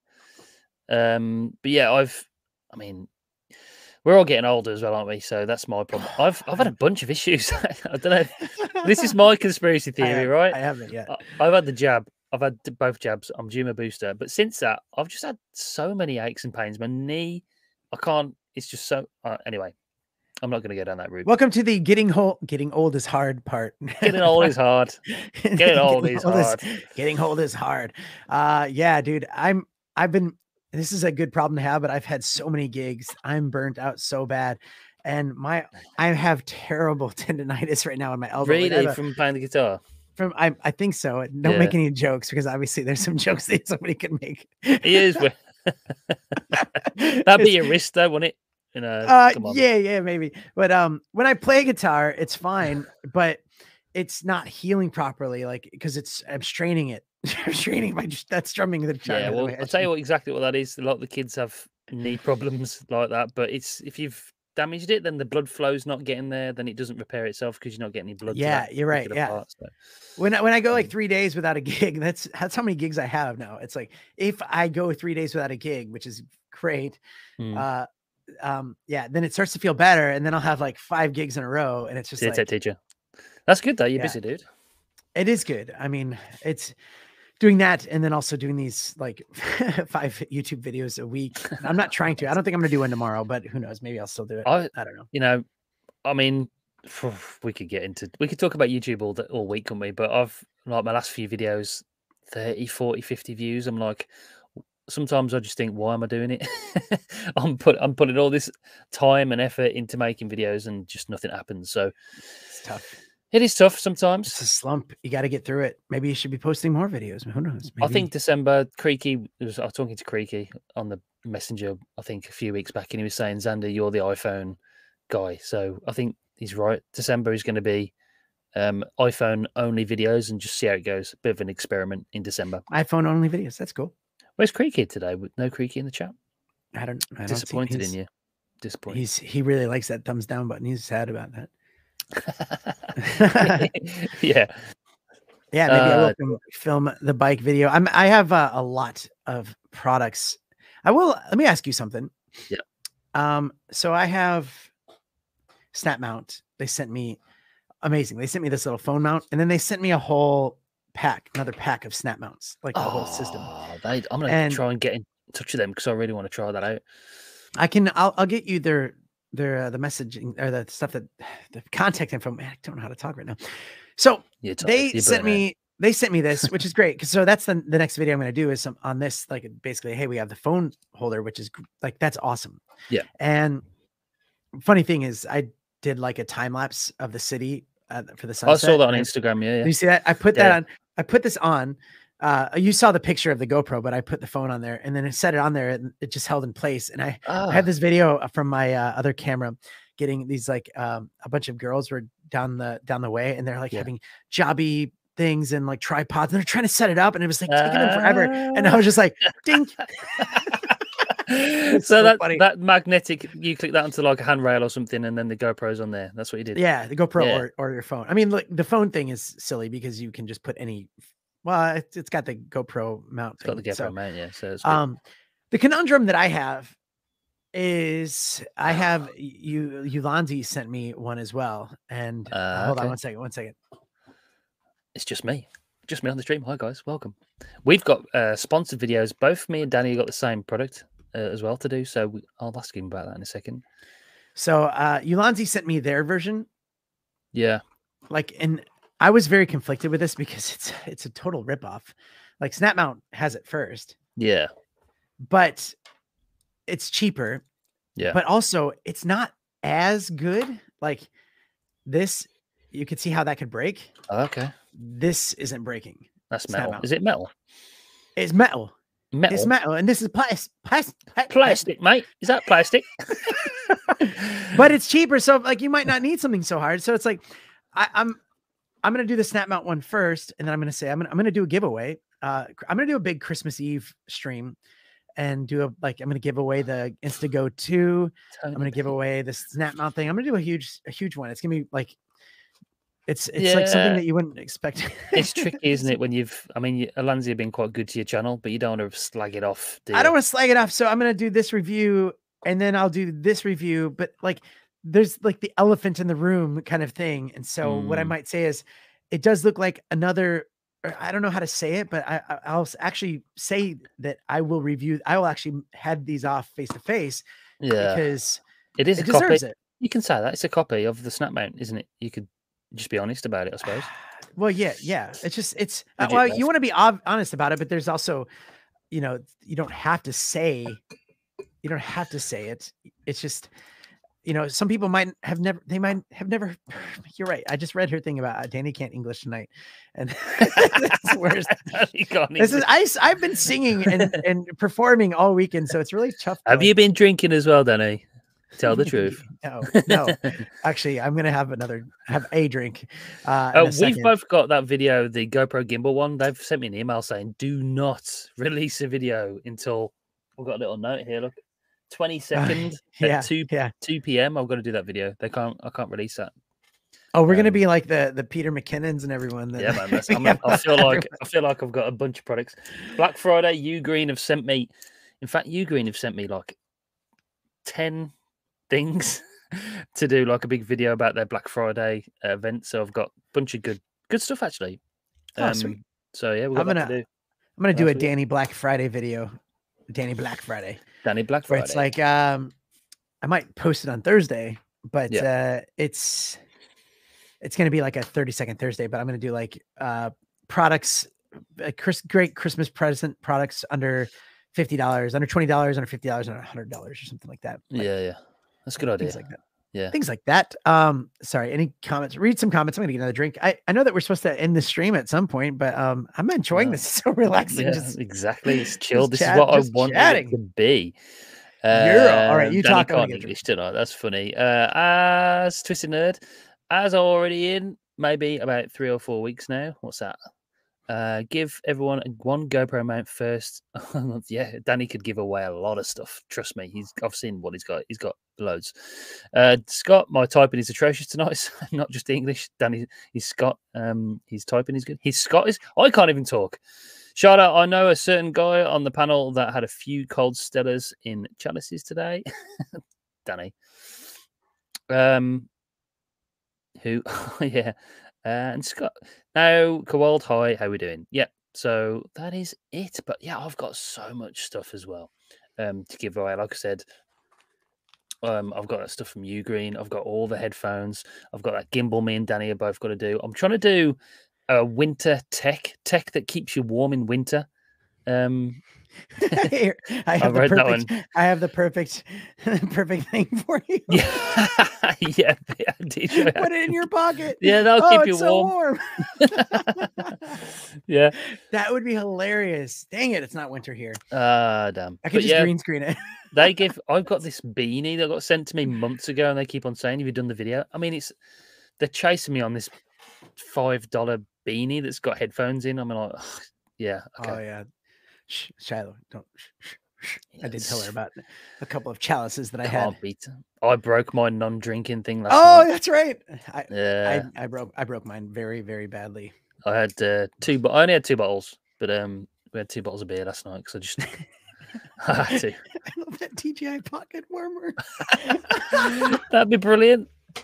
Speaker 2: Um, but yeah, I've, I mean, we're all getting older as well, aren't we? So that's my problem. I've, I've had a bunch of issues. I don't know. This is my conspiracy theory,
Speaker 1: I have,
Speaker 2: right?
Speaker 1: I haven't yet.
Speaker 2: I, I've had the jab. I've had both jabs. I'm due my booster, but since that, I've just had so many aches and pains. My knee, I can't. It's just so. Uh, anyway. I'm not going to go down that route.
Speaker 1: Welcome to the getting old. Getting old is hard part.
Speaker 2: Getting old is hard. Getting old is
Speaker 1: old
Speaker 2: hard.
Speaker 1: Is, getting old is hard. Uh, yeah, dude. I'm. I've been. This is a good problem to have, but I've had so many gigs. I'm burnt out so bad, and my I have terrible tendonitis right now in my elbow.
Speaker 2: Really,
Speaker 1: like a,
Speaker 2: from playing the guitar.
Speaker 1: From I. I think so. Don't yeah. make any jokes because obviously there's some jokes that somebody can make.
Speaker 2: He is. That'd be your wrist, though, wouldn't it? You know,
Speaker 1: uh, yeah, yeah, maybe. But um, when I play guitar, it's fine, but it's not healing properly, like because it's I'm straining it. I'm straining by just that strumming the guitar.
Speaker 2: Yeah, well, I'll tell you what exactly what that is. A lot of the kids have knee problems like that, but it's if you've damaged it, then the blood flow's not getting there, then it doesn't repair itself because you're not getting any blood.
Speaker 1: Yeah, you're right. Yeah. Part, so. When I, when I go like three days without a gig, that's that's how many gigs I have now. It's like if I go three days without a gig, which is great.
Speaker 2: Mm.
Speaker 1: Uh, um yeah then it starts to feel better, and then I'll have like five gigs in a row, and it's just
Speaker 2: like, teacher. That's good though. You're yeah. busy, dude.
Speaker 1: It is good. I mean, it's doing that and then also doing these like five YouTube videos a week. I'm not trying to. I don't think I'm gonna do one tomorrow, but who knows? Maybe I'll still do it. I, I don't know.
Speaker 2: You know, I mean, we could get into we could talk about YouTube all all week, couldn't we? But I've like my last few videos, thirty, forty, fifty views. I'm like, sometimes I just think, why am I doing it? I'm put I'm putting all this time and effort into making videos, and just nothing happens. So
Speaker 1: it's tough.
Speaker 2: It is tough sometimes.
Speaker 1: It's a slump. You got to get through it. Maybe you should be posting more videos. Who knows? Maybe.
Speaker 2: I think December. Creaky was. I was talking to Creaky on the Messenger. I think a few weeks back, and he was saying, "Xander, you're the iPhone guy." So I think he's right. December is going to be um, iPhone only videos, and just see how it goes. A bit of an experiment in December.
Speaker 1: iPhone only videos. That's cool.
Speaker 2: Where's Creaky today? No Creaky in the chat.
Speaker 1: I don't. I
Speaker 2: Disappointed
Speaker 1: don't
Speaker 2: in you. Disappointed.
Speaker 1: He's he really likes that thumbs down button. He's sad about that.
Speaker 2: Yeah.
Speaker 1: Yeah, maybe I
Speaker 2: Uh,
Speaker 1: will film the bike video. I'm I have uh, a lot of products. I will let me ask you something.
Speaker 2: Yeah.
Speaker 1: Um, so I have Snap Mount. They sent me amazing. They sent me this little phone mount, and then they sent me a whole pack, another pack of Snap Mounts, like a whole system.
Speaker 2: Oh, they, I'm gonna
Speaker 1: And
Speaker 2: try and get in touch with them because I really want to try that out.
Speaker 1: I can I'll I'll get you their their uh, the messaging or the stuff that the contact info. Man, I don't know how to talk right now. So
Speaker 2: You're tired,
Speaker 1: they
Speaker 2: you're
Speaker 1: sent
Speaker 2: burnt out.
Speaker 1: me they sent me this, which is great. 'Cause so that's the the next video I'm going to do is some on this, like basically, hey, we have the phone holder, which is gr- like that's awesome.
Speaker 2: Yeah.
Speaker 1: And funny thing is, I did like a time lapse of the city uh, for the
Speaker 2: I
Speaker 1: sunset.
Speaker 2: saw that on
Speaker 1: and I-
Speaker 2: Instagram. Yeah,
Speaker 1: Do
Speaker 2: yeah.
Speaker 1: you see that? I put
Speaker 2: Yeah.
Speaker 1: that on. I put this on. Uh, you saw the picture of the GoPro, but I put the phone on there and then I set it on there and it just held in place. And I, I have
Speaker 2: Ah,
Speaker 1: this video from my uh, other camera getting these like um, a bunch of girls were down the down the way and they're like
Speaker 2: Yeah.
Speaker 1: having jobby things and like tripods and they're trying to set it up and it was like taking them forever. And I was just like, dink.
Speaker 2: so
Speaker 1: so
Speaker 2: that
Speaker 1: funny.
Speaker 2: that magnetic, you click that onto like a handrail or something, and then the GoPro's on there. That's what you did.
Speaker 1: Yeah, the GoPro
Speaker 2: Yeah.
Speaker 1: or, or your phone. I mean, like the phone thing is silly because you can just put any. Well, it's, it's got the GoPro mount.
Speaker 2: It's got the
Speaker 1: thing,
Speaker 2: GoPro
Speaker 1: so,
Speaker 2: mount, yeah. So it's good.
Speaker 1: um, the conundrum that I have is I have you Ulanzi sent me one as well. And uh,
Speaker 2: Uh,
Speaker 1: hold
Speaker 2: okay.
Speaker 1: on one second, one second.
Speaker 2: It's just me, just me on the stream. Hi guys, welcome. We've got uh, sponsored videos. Both me and Danny got the same product uh, as well to do. So we, I'll ask him about that in a second.
Speaker 1: So uh Ulanzi sent me their version.
Speaker 2: Yeah.
Speaker 1: Like, and I was very conflicted with this because it's it's a total ripoff. Like Snap Mount has it first,
Speaker 2: Yeah.
Speaker 1: but it's cheaper.
Speaker 2: Yeah.
Speaker 1: But also it's not as good. Like this, you could see how that could break.
Speaker 2: Okay.
Speaker 1: This isn't breaking.
Speaker 2: That's
Speaker 1: Snap
Speaker 2: metal.
Speaker 1: Mount.
Speaker 2: Is it metal?
Speaker 1: It's metal.
Speaker 2: Metal.
Speaker 1: It's metal, and this is plastic. Plastic,
Speaker 2: Plastic, mate. Is that plastic?
Speaker 1: But it's cheaper, so like you might not need something so hard. So it's like I, I'm I'm gonna do the Snap Mount one first, and then I'm gonna say I'm gonna I'm gonna do a giveaway. Uh, I'm gonna do a big Christmas Eve stream and do a like I'm gonna give away the Instago two. I'm gonna give away the Snap Mount thing. I'm gonna do a huge a huge one. It's gonna be like it's it's like something
Speaker 2: Yeah.
Speaker 1: that you wouldn't expect.
Speaker 2: It's tricky, isn't it? When you've, I mean, you- Alanzi have been quite good to your channel, but you don't want to slag it off. Do
Speaker 1: I don't
Speaker 2: you?
Speaker 1: want to slag it off. So I'm going to do this review and then I'll do this review, but like there's like the elephant in the room kind of thing. And so what I
Speaker 2: Mm.
Speaker 1: might say is it does look like another, or I don't know how to say it, but I, I- I'll s- actually say that I will review, I will actually head these off face to face
Speaker 2: Yeah.
Speaker 1: because
Speaker 2: It is
Speaker 1: it
Speaker 2: a copy.
Speaker 1: deserves it.
Speaker 2: You can say that. It's a copy of the Snap Mount, isn't it? You could just be honest about it, I suppose.
Speaker 1: Well, yeah, yeah. It's just, it's, uh,
Speaker 2: Legit
Speaker 1: well,
Speaker 2: best.
Speaker 1: you want to be ob- honest about it, but there's also, you know, you don't have to say, you don't have to say it. It's just, you know, some people might have never, they might have never, you're right. I just read her thing about uh, Danny can't English tonight. And it's worse.
Speaker 2: You can't
Speaker 1: This is,
Speaker 2: even-
Speaker 1: I, s- I've been singing and, and performing all weekend. So it's really tough. to,
Speaker 2: Have
Speaker 1: like-
Speaker 2: you been drinking as well, Danny? Tell the truth.
Speaker 1: No, no. Actually, I'm going to have another, have a drink. Uh, in
Speaker 2: Uh,
Speaker 1: a
Speaker 2: we've
Speaker 1: second.
Speaker 2: both got that video, the GoPro gimbal one. They've sent me an email saying, do not release a video until I've got a little note here. Look, twenty-second
Speaker 1: yeah,
Speaker 2: at two
Speaker 1: yeah.
Speaker 2: two p m. I've got to do that video. They can't. I can't release that.
Speaker 1: Oh, we're going to
Speaker 2: Um,
Speaker 1: be like the, the Peter McKinnons and everyone. That,
Speaker 2: Yeah, man. That's,
Speaker 1: we
Speaker 2: I'm,
Speaker 1: have
Speaker 2: I feel like
Speaker 1: everyone.
Speaker 2: I feel like I've got a bunch of products. Black Friday, U Green have sent me. In fact, U Green have sent me like ten things to do like a big video about their Black Friday uh, event. So I've got a bunch of good good stuff actually.
Speaker 1: Oh, sweet.
Speaker 2: Um, so yeah, we've got
Speaker 1: I'm
Speaker 2: that
Speaker 1: gonna-
Speaker 2: to do.
Speaker 1: I'm going to do
Speaker 2: Last
Speaker 1: a
Speaker 2: week.
Speaker 1: Danny Black Friday video. Danny Black Friday.
Speaker 2: Danny Black
Speaker 1: Where
Speaker 2: Friday.
Speaker 1: it's like um I might post it on Thursday, but uh it's it's gonna be like a thirty second Thursday, but I'm gonna do like uh products uh, Chris, great Christmas present products under fifty dollars, under twenty dollars, under fifty dollars, under a hundred dollars or something like that. Like,
Speaker 2: yeah, yeah, that's a good idea.
Speaker 1: things like that.
Speaker 2: Yeah.
Speaker 1: Things like that. Um, sorry, any comments? Read some comments. I'm gonna get another drink. I, I know that we're supposed to end the stream at some point, but um I'm enjoying
Speaker 2: Yeah.
Speaker 1: this. It's so relaxing.
Speaker 2: Yeah,
Speaker 1: Just
Speaker 2: exactly. It's chilled. This
Speaker 1: chat-
Speaker 2: is what I
Speaker 1: just
Speaker 2: wanted
Speaker 1: chatting.
Speaker 2: it to be.
Speaker 1: You're all right,
Speaker 2: Um,
Speaker 1: you
Speaker 2: Danny
Speaker 1: talk, I'm gonna
Speaker 2: can't
Speaker 1: get a drink.
Speaker 2: English tonight. That's funny. Uh, as Twisted Nerd, as already in maybe about three or four weeks now. What's that? Uh, give everyone one GoPro mount first. Yeah, Danny could give away a lot of stuff. Trust me, he's I've seen what he's got. He's got loads. Uh, Scott, my typing is atrocious tonight. Not just English. Danny, he's Scott. Um, his typing is good. He's Scottish. I can't even talk. Shout out, I know a certain guy on the panel that had a few cold Stellas in chalices today. Danny. Um, who? Yeah. Uh, and Scott. Now, Kowald, hi, how we doing? Yeah, so that is it. But yeah, I've got so much stuff as well um, to give away. Like I said, um, I've got that stuff from Ugreen. I've got all the headphones. I've got that gimbal me and Danny have both got to do. I'm trying to do a winter tech, tech that keeps you warm in winter. Um,
Speaker 1: Here, I have the perfect. I have the perfect, perfect thing for you.
Speaker 2: Yeah, yeah. D J,
Speaker 1: put it in your pocket.
Speaker 2: Yeah, that'll
Speaker 1: oh,
Speaker 2: keep you
Speaker 1: so
Speaker 2: warm. Yeah,
Speaker 1: that would be hilarious. Dang it, it's not winter here.
Speaker 2: Ah, uh, damn.
Speaker 1: I could but just
Speaker 2: yeah,
Speaker 1: green screen it.
Speaker 2: They give. I've got this beanie that got sent to me months ago, and they keep on saying, "Have you done the video?" I mean, it's they're chasing me on this five dollar beanie that's got headphones in. I'm like, oh, yeah, okay.
Speaker 1: Oh yeah. Shh, Shiloh, don't. Shh, shh, shh. Yes. I did tell her about a couple of chalices that I
Speaker 2: Can't
Speaker 1: had.
Speaker 2: Beat. I broke my non-drinking thing last
Speaker 1: oh,
Speaker 2: night.
Speaker 1: that's right. I,
Speaker 2: yeah,
Speaker 1: I, I broke. I broke mine very, very badly.
Speaker 2: I had uh, two, but I only had two bottles. But um, we had two bottles of beer last night because I just I had to.
Speaker 1: I love that D J I pocket warmer.
Speaker 2: That'd be brilliant.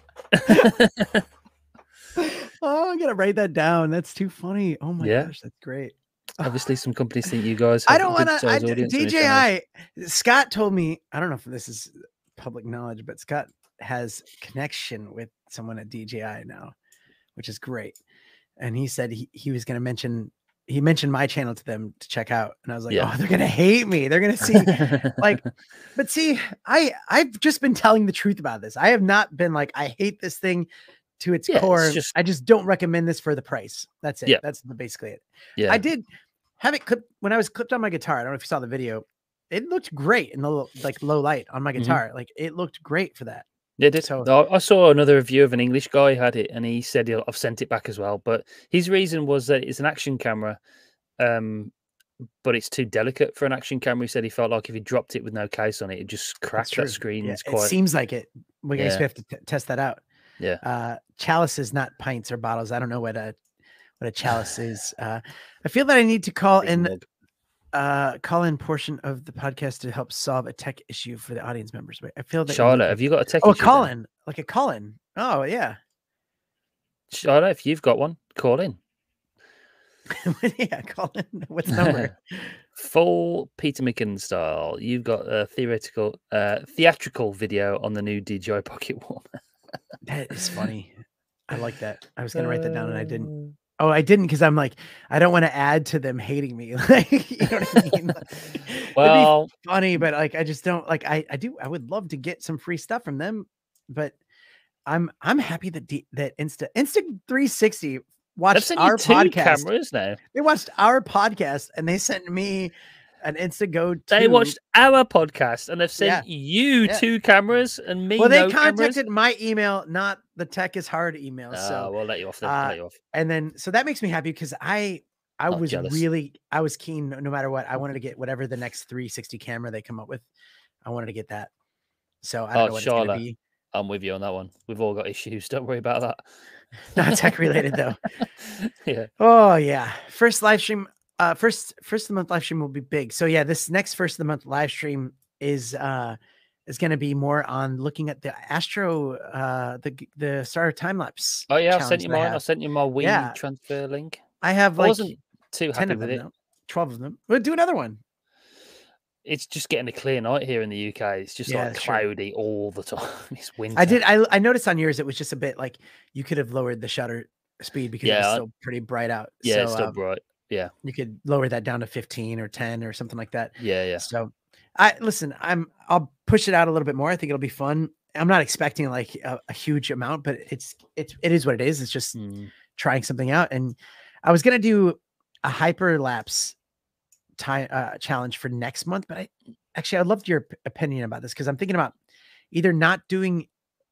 Speaker 1: Oh, I'm gonna write that down. That's too funny. Oh my
Speaker 2: yeah.
Speaker 1: gosh, that's great.
Speaker 2: Obviously, some companies think you guys.
Speaker 1: I don't want to. D J I Scott told me. I don't know if this is public knowledge, but Scott has connection with someone at D J I now, which is great. And he said he, he was going to mention. He mentioned my channel to them to check out, and I was like, yeah. "Oh, they're gonna hate me. They're gonna see like." But see, I I've just been telling the truth about this. I have not been like I hate this thing to its yeah, core. It's just... I just don't recommend this for the price. That's it. Yeah. That's basically it.
Speaker 2: Yeah,
Speaker 1: I did. Have it clipped when I was clipped on my guitar. I don't know if you saw the video. It looked great in the like low light on my guitar. Mm-hmm. Like it looked great for that.
Speaker 2: Yeah, it did. So I saw another review of an English guy who had it, and he said I've sent it back as well. But his reason was that it's an action camera, um, but it's too delicate for an action camera. He said he felt like if he dropped it with no case on it, it just cracked that screen.
Speaker 1: Yeah,
Speaker 2: it's quite...
Speaker 1: It seems like it. We yeah. have to t- test that out.
Speaker 2: Yeah.
Speaker 1: Uh, chalices, not pints or bottles. I don't know what a what a chalice is. Uh, I feel that I need to call Big in uh, call in portion of the podcast to help solve a tech issue for the audience members. But I feel that
Speaker 2: Charlotte, have you got a tech
Speaker 1: oh,
Speaker 2: issue?
Speaker 1: Oh, call in, like a call in. Oh, yeah.
Speaker 2: Charlotte, if you've got one, call in.
Speaker 1: Yeah, call in. What's the number?
Speaker 2: Full Peter McKinnon style. You've got a theoretical, uh, theatrical video on the new D J I Pocket Warmer.
Speaker 1: That is funny. I like that. I was going to write that down and I didn't. Oh, I didn't because I'm like, I don't want to add to them hating me. Like, you know what I mean?
Speaker 2: Well,
Speaker 1: it'd be funny, but like, I just don't like. I I do. I would love to get some free stuff from them, but I'm I'm happy that D, that Insta Insta three sixty watched our podcast.
Speaker 2: Cameras now.
Speaker 1: They watched our podcast and they sent me an Instago two.
Speaker 2: They watched our podcast and they've sent yeah. you yeah. two cameras and me.
Speaker 1: Well, they
Speaker 2: no
Speaker 1: contacted
Speaker 2: cameras.
Speaker 1: my email, not the Tech is Hard email.
Speaker 2: Uh,
Speaker 1: so
Speaker 2: we'll let you off. Then.
Speaker 1: Uh,
Speaker 2: we'll let you off.
Speaker 1: And then, so that makes me happy because I, I
Speaker 2: Not
Speaker 1: was
Speaker 2: jealous.
Speaker 1: really, I was keen no matter what. I wanted to get whatever the next three sixty camera they come up with. I wanted to get that. So I don't
Speaker 2: oh,
Speaker 1: know what
Speaker 2: Charlotte,
Speaker 1: it's going to be.
Speaker 2: I'm with you on that one. We've all got issues. Don't worry about that.
Speaker 1: Not tech related though.
Speaker 2: Yeah.
Speaker 1: Oh yeah. First live stream. Uh, first, first of the month live stream will be big. So yeah, this next first of the month live stream is uh is going to be more on looking at the Astro, uh, the the Star time lapse.
Speaker 2: Oh yeah, I sent you mine. I, I sent you my Wii yeah. transfer link.
Speaker 1: I have like
Speaker 2: I wasn't too happy with it.
Speaker 1: Now. Twelve of them. We'll do another one.
Speaker 2: It's just getting a clear night here in the U K. It's just yeah, like cloudy true. all the time. It's winter.
Speaker 1: I did. I I noticed on yours it was just a bit like you could have lowered the shutter speed because
Speaker 2: yeah,
Speaker 1: it was
Speaker 2: I,
Speaker 1: still pretty bright out.
Speaker 2: Yeah,
Speaker 1: so,
Speaker 2: it's still
Speaker 1: um,
Speaker 2: bright. Yeah,
Speaker 1: you could lower that down to fifteen or ten or something like that.
Speaker 2: Yeah, yeah.
Speaker 1: So, I listen. I'm. I'll push it out a little bit more. I think it'll be fun. I'm not expecting like a, a huge amount, but it's it's it is what it is. It's just mm. trying something out. And I was gonna do a hyperlapse time uh, challenge for next month, but I actually I loved your opinion about this because I'm thinking about either not doing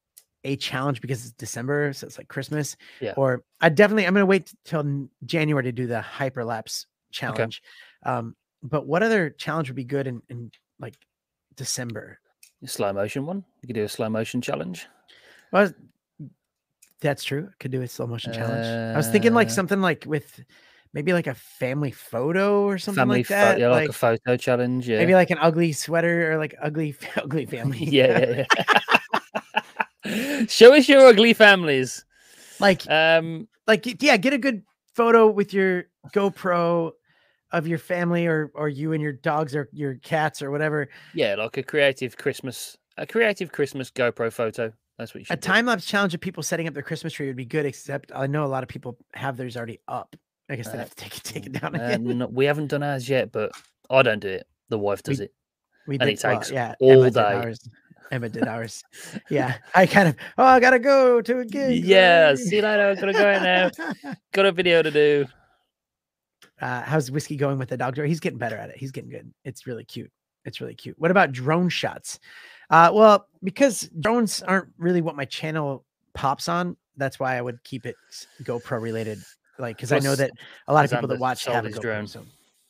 Speaker 1: a challenge because it's December, so it's like Christmas.
Speaker 2: Yeah.
Speaker 1: Or I definitely I'm gonna wait till January to do the hyperlapse challenge. Okay. Um, but what other challenge would be good in, in like December?
Speaker 2: Slow motion one. You could do a slow motion challenge.
Speaker 1: Well, that's true. Could do a slow motion uh, challenge. I was thinking like something like with maybe like a family photo or something
Speaker 2: family
Speaker 1: like that.
Speaker 2: Yeah, like, like a photo challenge. Yeah.
Speaker 1: Maybe like an ugly sweater or like ugly, ugly family.
Speaker 2: yeah, yeah, yeah. Show us your ugly families.
Speaker 1: Like, um, like yeah, get a good photo with your GoPro of your family or or you and your dogs or your cats or whatever.
Speaker 2: Yeah, like a creative Christmas, a creative Christmas GoPro photo. That's what you should
Speaker 1: A time lapse challenge of people setting up their Christmas tree would be good, except I know a lot of people have theirs already up. I guess uh, they have to take it, take it down again.
Speaker 2: Uh, no, we haven't done ours yet, but I don't do it. The wife does
Speaker 1: we,
Speaker 2: it.
Speaker 1: We
Speaker 2: and
Speaker 1: did,
Speaker 2: it takes
Speaker 1: well, yeah,
Speaker 2: all
Speaker 1: Emma
Speaker 2: day.
Speaker 1: Did ours. Emma did ours. Yeah, I kind of. Oh, I gotta go to a gig.
Speaker 2: Yeah, sorry. See you later. I'm gonna go out now. Got a video to do.
Speaker 1: Uh, how's Whiskey going with the dog? He's getting better at it. He's getting good. It's really cute. It's really cute. What about drone shots? Uh, well, because drones aren't really what my channel pops on, that's why I would keep it GoPro related. Like, because I know that a lot of people that watch have a GoPro. Drone. So.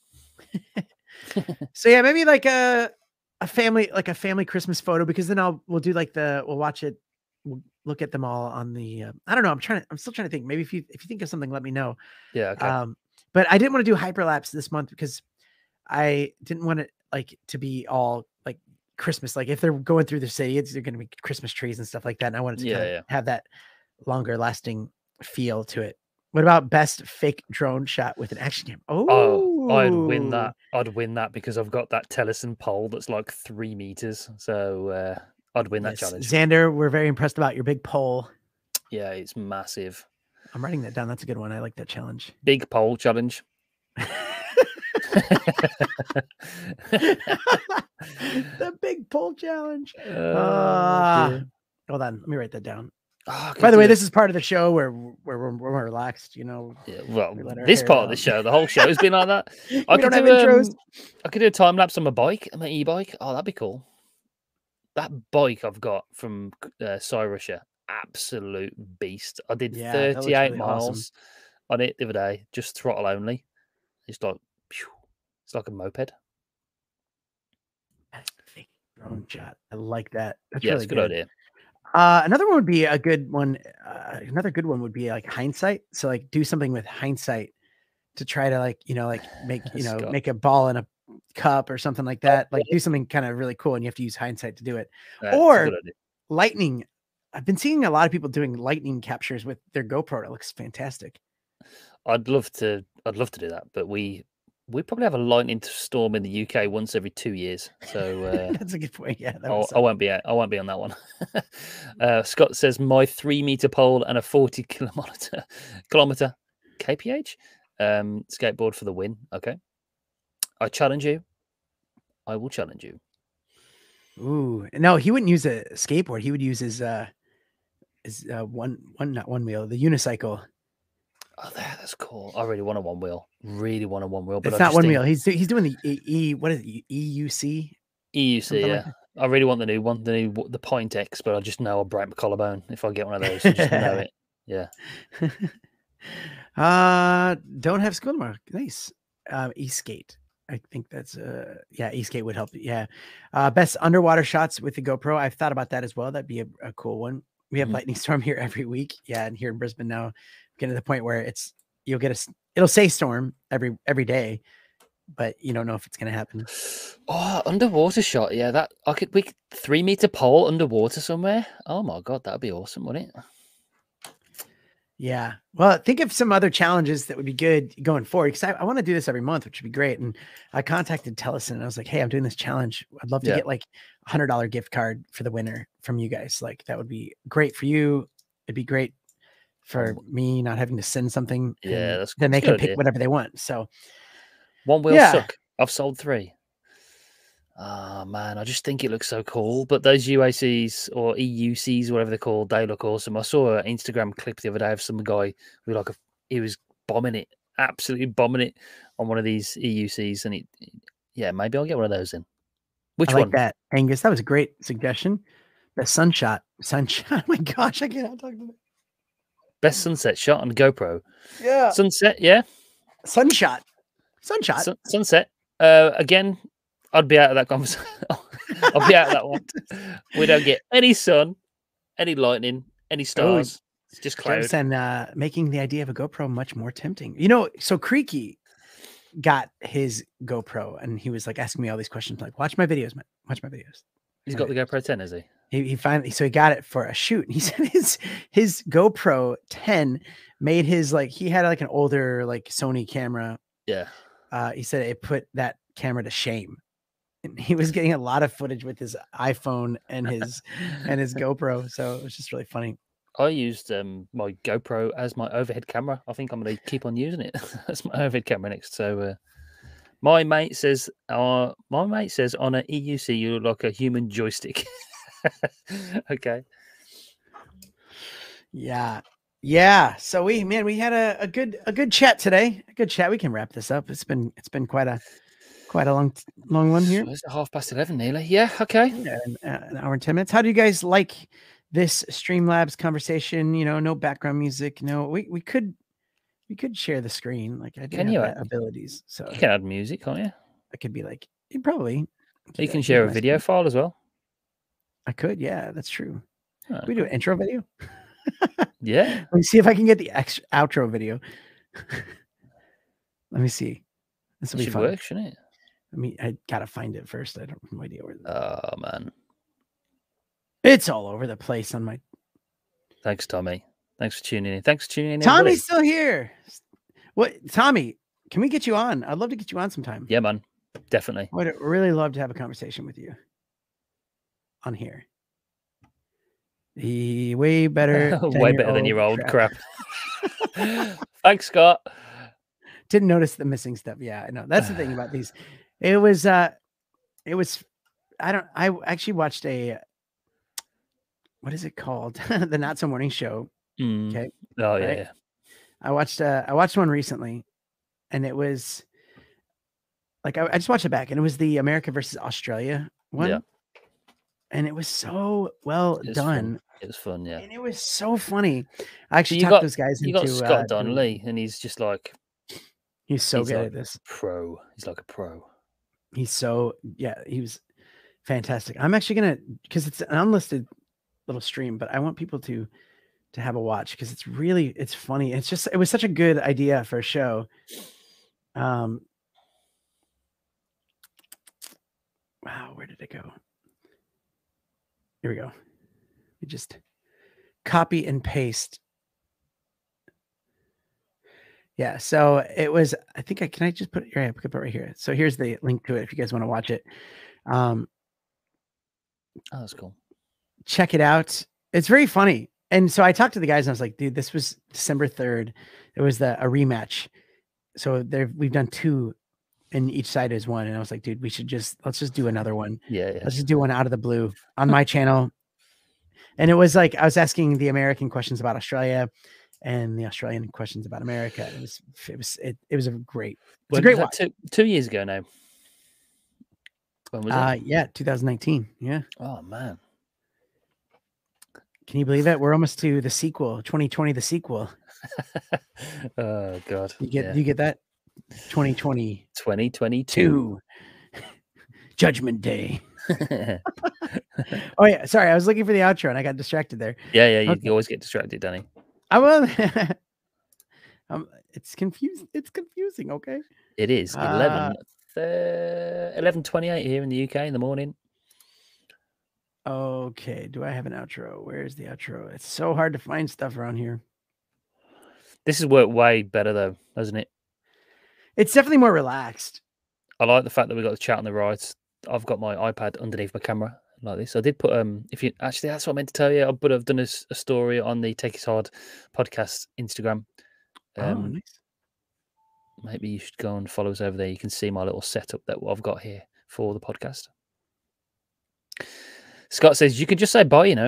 Speaker 1: so yeah, maybe like a a family, like a family Christmas photo, because then I'll we'll do like the we'll watch it, we'll look at them all on the. Uh, I don't know. I'm trying to. I'm still trying to think. Maybe if you if you think of something, let me know.
Speaker 2: Yeah. Okay.
Speaker 1: Um, but I didn't want to do hyperlapse this month because I didn't want it like to be all like Christmas. Like if they're going through the city, it's they're going to be Christmas trees and stuff like that. And I wanted to
Speaker 2: yeah,
Speaker 1: kind of
Speaker 2: yeah.
Speaker 1: have that longer lasting feel to it. What about best fake drone shot with an action cam?
Speaker 2: Oh, oh, I'd win that. I'd win that because I've got that Teleson pole that's like three meters. So uh, I'd win
Speaker 1: yes.
Speaker 2: that challenge.
Speaker 1: Xander, we're very impressed about your big pole.
Speaker 2: Yeah, it's massive.
Speaker 1: I'm writing that down. That's a good one. I like that challenge.
Speaker 2: Big pole challenge.
Speaker 1: The big pole challenge.
Speaker 2: Uh,
Speaker 1: uh, hold on. Let me write that down.
Speaker 2: Oh,
Speaker 1: by the way, this is part of the show where where we're, we're relaxed, you know.
Speaker 2: Yeah, well, we this part out. of the show, the whole show has been like that. I could
Speaker 1: don't
Speaker 2: do,
Speaker 1: have intros.
Speaker 2: Um, I could do a time lapse on my bike, on my e-bike. Oh, that'd be cool. That bike I've got from uh, Cyrusha, absolute beast. I did yeah, thirty-eight really miles awesome. on it the other day, just throttle only. It's like, phew, it's like a moped.
Speaker 1: Drone shot. I like that. That's
Speaker 2: yeah,
Speaker 1: really
Speaker 2: it's a good,
Speaker 1: good
Speaker 2: idea.
Speaker 1: Uh, another one would be a good one. Uh, another good one would be like hindsight. So like do something with hindsight to try to like, you know, like make, you know, Scott. make a ball in a cup or something like that. Like do something kind of really cool and you have to use hindsight to do it. That's or lightning. I've been seeing a lot of people doing lightning captures with their GoPro. It looks fantastic.
Speaker 2: I'd love to, I'd love to do that, but we, we probably have a lightning storm in the U K once every two years. So uh,
Speaker 1: that's a good point. Yeah,
Speaker 2: I, I won't be. I won't be on that one. uh, Scott says my three meter pole and a forty kilometer kilometer K P H um, skateboard for the win. Okay, I challenge you. I will challenge you.
Speaker 1: Ooh, no, he wouldn't use a skateboard. He would use his uh, his uh, one one not one wheel, the unicycle.
Speaker 2: Oh, that's cool. I really want a one wheel. Really want a one wheel. But
Speaker 1: it's
Speaker 2: I
Speaker 1: not one
Speaker 2: think...
Speaker 1: wheel. He's he's doing the E. e what is it? E U C?
Speaker 2: E U C, yeah. Like I really want the new one, the new the Point X, but I just know I'll break my collarbone if I get one of those. I just know it. Yeah.
Speaker 1: uh, don't have school tomorrow. Nice. Um, E-skate. I think that's uh yeah, E-skate would help. Yeah. Uh, best underwater shots with the GoPro. I've thought about that as well. That'd be a, a cool one. We have mm-hmm. lightning storm here every week. Yeah, and here in Brisbane now. Getting to the point where it's you'll get a it'll say storm every every day, but you don't know if it's gonna happen.
Speaker 2: Oh, underwater shot, yeah. That I could we could, three meter pole underwater somewhere. Oh my god, that'd be awesome, wouldn't it?
Speaker 1: Yeah. Well, think of some other challenges that would be good going forward because I, I want to do this every month, which would be great. And I contacted Teleson and I was like, hey, I'm doing this challenge. I'd love to yeah. get like a hundred dollar gift card for the winner from you guys. Like that would be great for you. It'd be great for me not having to send something.
Speaker 2: Yeah, that's
Speaker 1: then they
Speaker 2: can
Speaker 1: pick
Speaker 2: idea.
Speaker 1: whatever they want. So
Speaker 2: one wheel
Speaker 1: yeah.
Speaker 2: suck. I've sold three. Oh man, I just think it looks so cool. But those U A Cs or E U Cs, whatever they're called, they look awesome. I saw an Instagram clip the other day of some guy who like a, he was bombing it, absolutely bombing it on one of these E U Cs, and it, yeah, maybe I'll get one of those in. Which
Speaker 1: I like
Speaker 2: one?
Speaker 1: That Angus, that was a great suggestion. The sunshot. Sunshot. Oh my gosh, I cannot talk to
Speaker 2: Best sunset shot on GoPro.
Speaker 1: Yeah.
Speaker 2: Sunset, yeah.
Speaker 1: Sunshot. Sunshot.
Speaker 2: Sun, sunset. Uh, again, I'd be out of that conversation. I'll be out of that one. We don't get any sun, any lightning, any stars. It's just cloud.
Speaker 1: And uh, making the idea of a GoPro much more tempting. You know, so Creaky got his GoPro and he was like asking me all these questions, like, watch my videos, man. Watch my videos.
Speaker 2: He's got the GoPro ten, has he?
Speaker 1: He, he finally, so he got it for a shoot. And he said his his GoPro ten made his, like, he had like an older like Sony camera.
Speaker 2: Yeah.
Speaker 1: Uh, he said it put that camera to shame. And he was getting a lot of footage with his iPhone and his and his GoPro. So it was just really funny.
Speaker 2: I used um, my GoPro as my overhead camera. I think I'm going to keep on using it. That's my overhead camera next. So uh, my mate says, uh, my mate says on an E U C, you look like a human joystick. Okay.
Speaker 1: Yeah. Yeah. So we, man, we had a, a good, a good chat today. A good chat. We can wrap this up. It's been, it's been quite a, quite a long, long one here.
Speaker 2: It's half past eleven nearly. Yeah. Okay.
Speaker 1: Yeah, an, an hour and ten minutes. How do you guys like this Streamlabs conversation? You know, no background music. No, we, we could, we could share the screen. Like I do
Speaker 2: Can
Speaker 1: have
Speaker 2: you
Speaker 1: that
Speaker 2: add,
Speaker 1: abilities. So
Speaker 2: you can add music, can't you?
Speaker 1: I could be like, you probably.
Speaker 2: You can share a video file as well.
Speaker 1: I could. Yeah, that's true.
Speaker 2: Oh,
Speaker 1: we do an intro video.
Speaker 2: Yeah.
Speaker 1: Let me see if I can get the extra outro video. Let me see. This will be
Speaker 2: should
Speaker 1: fun.
Speaker 2: Work, shouldn't it?
Speaker 1: I mean, I gotta find it first. I don't have no idea where.
Speaker 2: Oh man,
Speaker 1: it's all over the place on my.
Speaker 2: Thanks, Tommy. Thanks for tuning in. Thanks for tuning in.
Speaker 1: Tommy's
Speaker 2: everybody.
Speaker 1: still here. What, Tommy? Can we get you on? I'd love to get you on sometime.
Speaker 2: Yeah, man. Definitely.
Speaker 1: I would really love to have a conversation with you on here. The way better,
Speaker 2: way better than your old crap. crap. Thanks, Scott.
Speaker 1: Didn't notice the missing stuff. Yeah, I know. That's the thing about these. It was, uh, it was, I don't, I actually watched a, what is it called? The Not So Morning Show.
Speaker 2: Mm.
Speaker 1: Okay.
Speaker 2: Oh, yeah,
Speaker 1: right?
Speaker 2: yeah.
Speaker 1: I watched, uh, I watched one recently and it was like, I, I just watched it back and it was the America versus Australia one.
Speaker 2: Yeah.
Speaker 1: And it was so well
Speaker 2: it
Speaker 1: done.
Speaker 2: Fun. It was fun, yeah.
Speaker 1: And it was so funny. I actually
Speaker 2: so
Speaker 1: talked
Speaker 2: got,
Speaker 1: those guys
Speaker 2: you
Speaker 1: into
Speaker 2: got Scott
Speaker 1: uh,
Speaker 2: Donnelly, and he's just like
Speaker 1: he's so
Speaker 2: he's
Speaker 1: good
Speaker 2: like
Speaker 1: at this.
Speaker 2: Pro. He's like a pro.
Speaker 1: He's so yeah, he was fantastic. I'm actually gonna because it's an unlisted little stream, but I want people to to have a watch because it's really it's funny. It's just it was such a good idea for a show. Um wow, where did it go? Here we go. We just copy and paste. Yeah, so it was, I think I can I just put it here, I put it right here. So here's the link to it if you guys want to watch it. Um
Speaker 2: oh, that's cool.
Speaker 1: Check it out. It's very funny. And so I talked to the guys and I was like, dude, this was December third. It was the a rematch. So there we've done two and each side is one. And I was like, dude, we should just let's just do another one.
Speaker 2: Yeah, yeah.
Speaker 1: Let's just do one out of the blue on my channel. And it was like I was asking the American questions about Australia and the Australian questions about America. It was it was it, it was a great it was a great watch.
Speaker 2: Two, two years ago now. When was
Speaker 1: uh,
Speaker 2: it?
Speaker 1: Yeah, two thousand nineteen. Yeah.
Speaker 2: Oh man.
Speaker 1: Can you believe it? We're almost to the sequel, twenty twenty, the sequel.
Speaker 2: Oh God.
Speaker 1: You get
Speaker 2: yeah.
Speaker 1: you get that? twenty twenty.
Speaker 2: twenty twenty-two.
Speaker 1: Judgment Day. Oh yeah, sorry. I was looking for the outro and I got distracted there.
Speaker 2: Yeah, yeah. You,
Speaker 1: Okay.
Speaker 2: you always get distracted, Danny.
Speaker 1: I will. um, it's confusing. It's confusing. Okay.
Speaker 2: It is
Speaker 1: Uh,
Speaker 2: eleven. Uh, eleven twenty-eight here in the U K in the morning.
Speaker 1: Okay. Do I have an outro? Where's the outro? It's so hard to find stuff around here.
Speaker 2: This has worked way better though, hasn't it?
Speaker 1: It's definitely more relaxed.
Speaker 2: I like the fact that we got the chat on the right. I've got my iPad underneath my camera like this. I did put um if you actually that's what I meant to tell you. I would have done a, a story on the Take It Hard podcast Instagram. Um,
Speaker 1: oh, nice.
Speaker 2: Maybe you should go and follow us over there. You can see my little setup that I've got here for the podcast. Scott says you could just say bye, you know.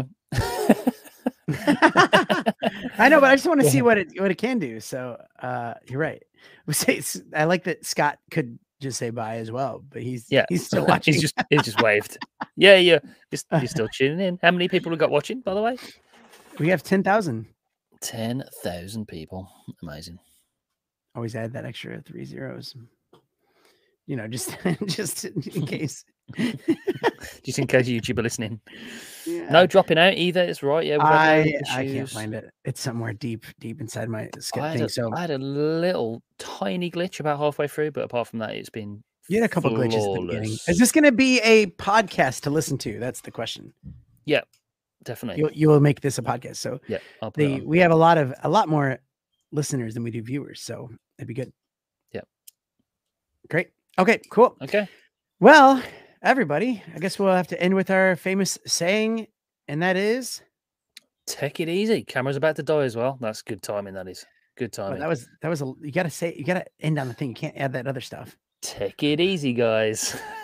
Speaker 1: I know, but I just want to see what it what it can do. So uh, you're right. I like that Scott could just say bye as well, but he's
Speaker 2: Yeah,
Speaker 1: he's still watching.
Speaker 2: he's just he's just waved. Yeah, yeah, you're, you're still tuning in. How many people have got watching, by the way?
Speaker 1: We have ten thousand.
Speaker 2: ten thousand people. Amazing.
Speaker 1: Always add that extra three zeros. You know, just just in case.
Speaker 2: Just in case YouTube are listening.
Speaker 1: Yeah.
Speaker 2: No dropping out either. It's right. Yeah,
Speaker 1: I I can't find it. It's somewhere deep, deep inside my skip
Speaker 2: I
Speaker 1: thing.
Speaker 2: A,
Speaker 1: so
Speaker 2: I had a little tiny glitch about halfway through, but apart from that, it's been
Speaker 1: you had a couple
Speaker 2: flawless.
Speaker 1: glitches at the beginning. Is this going to be a podcast to listen to? That's the question.
Speaker 2: Yeah, definitely.
Speaker 1: You you will make this a podcast. So
Speaker 2: yeah, I'll put
Speaker 1: the we have a lot of a lot more listeners than we do viewers. So it'd be good.
Speaker 2: Yeah.
Speaker 1: Great. Okay. Cool.
Speaker 2: Okay.
Speaker 1: Well, everybody, I guess we'll have to end with our famous saying, and that is,
Speaker 2: "Take it easy." Camera's about to die as well. That's good timing. That is good timing.
Speaker 1: Well, that was that was a, you got to say you got to end on the thing. You can't add that other stuff.
Speaker 2: Take it easy, guys.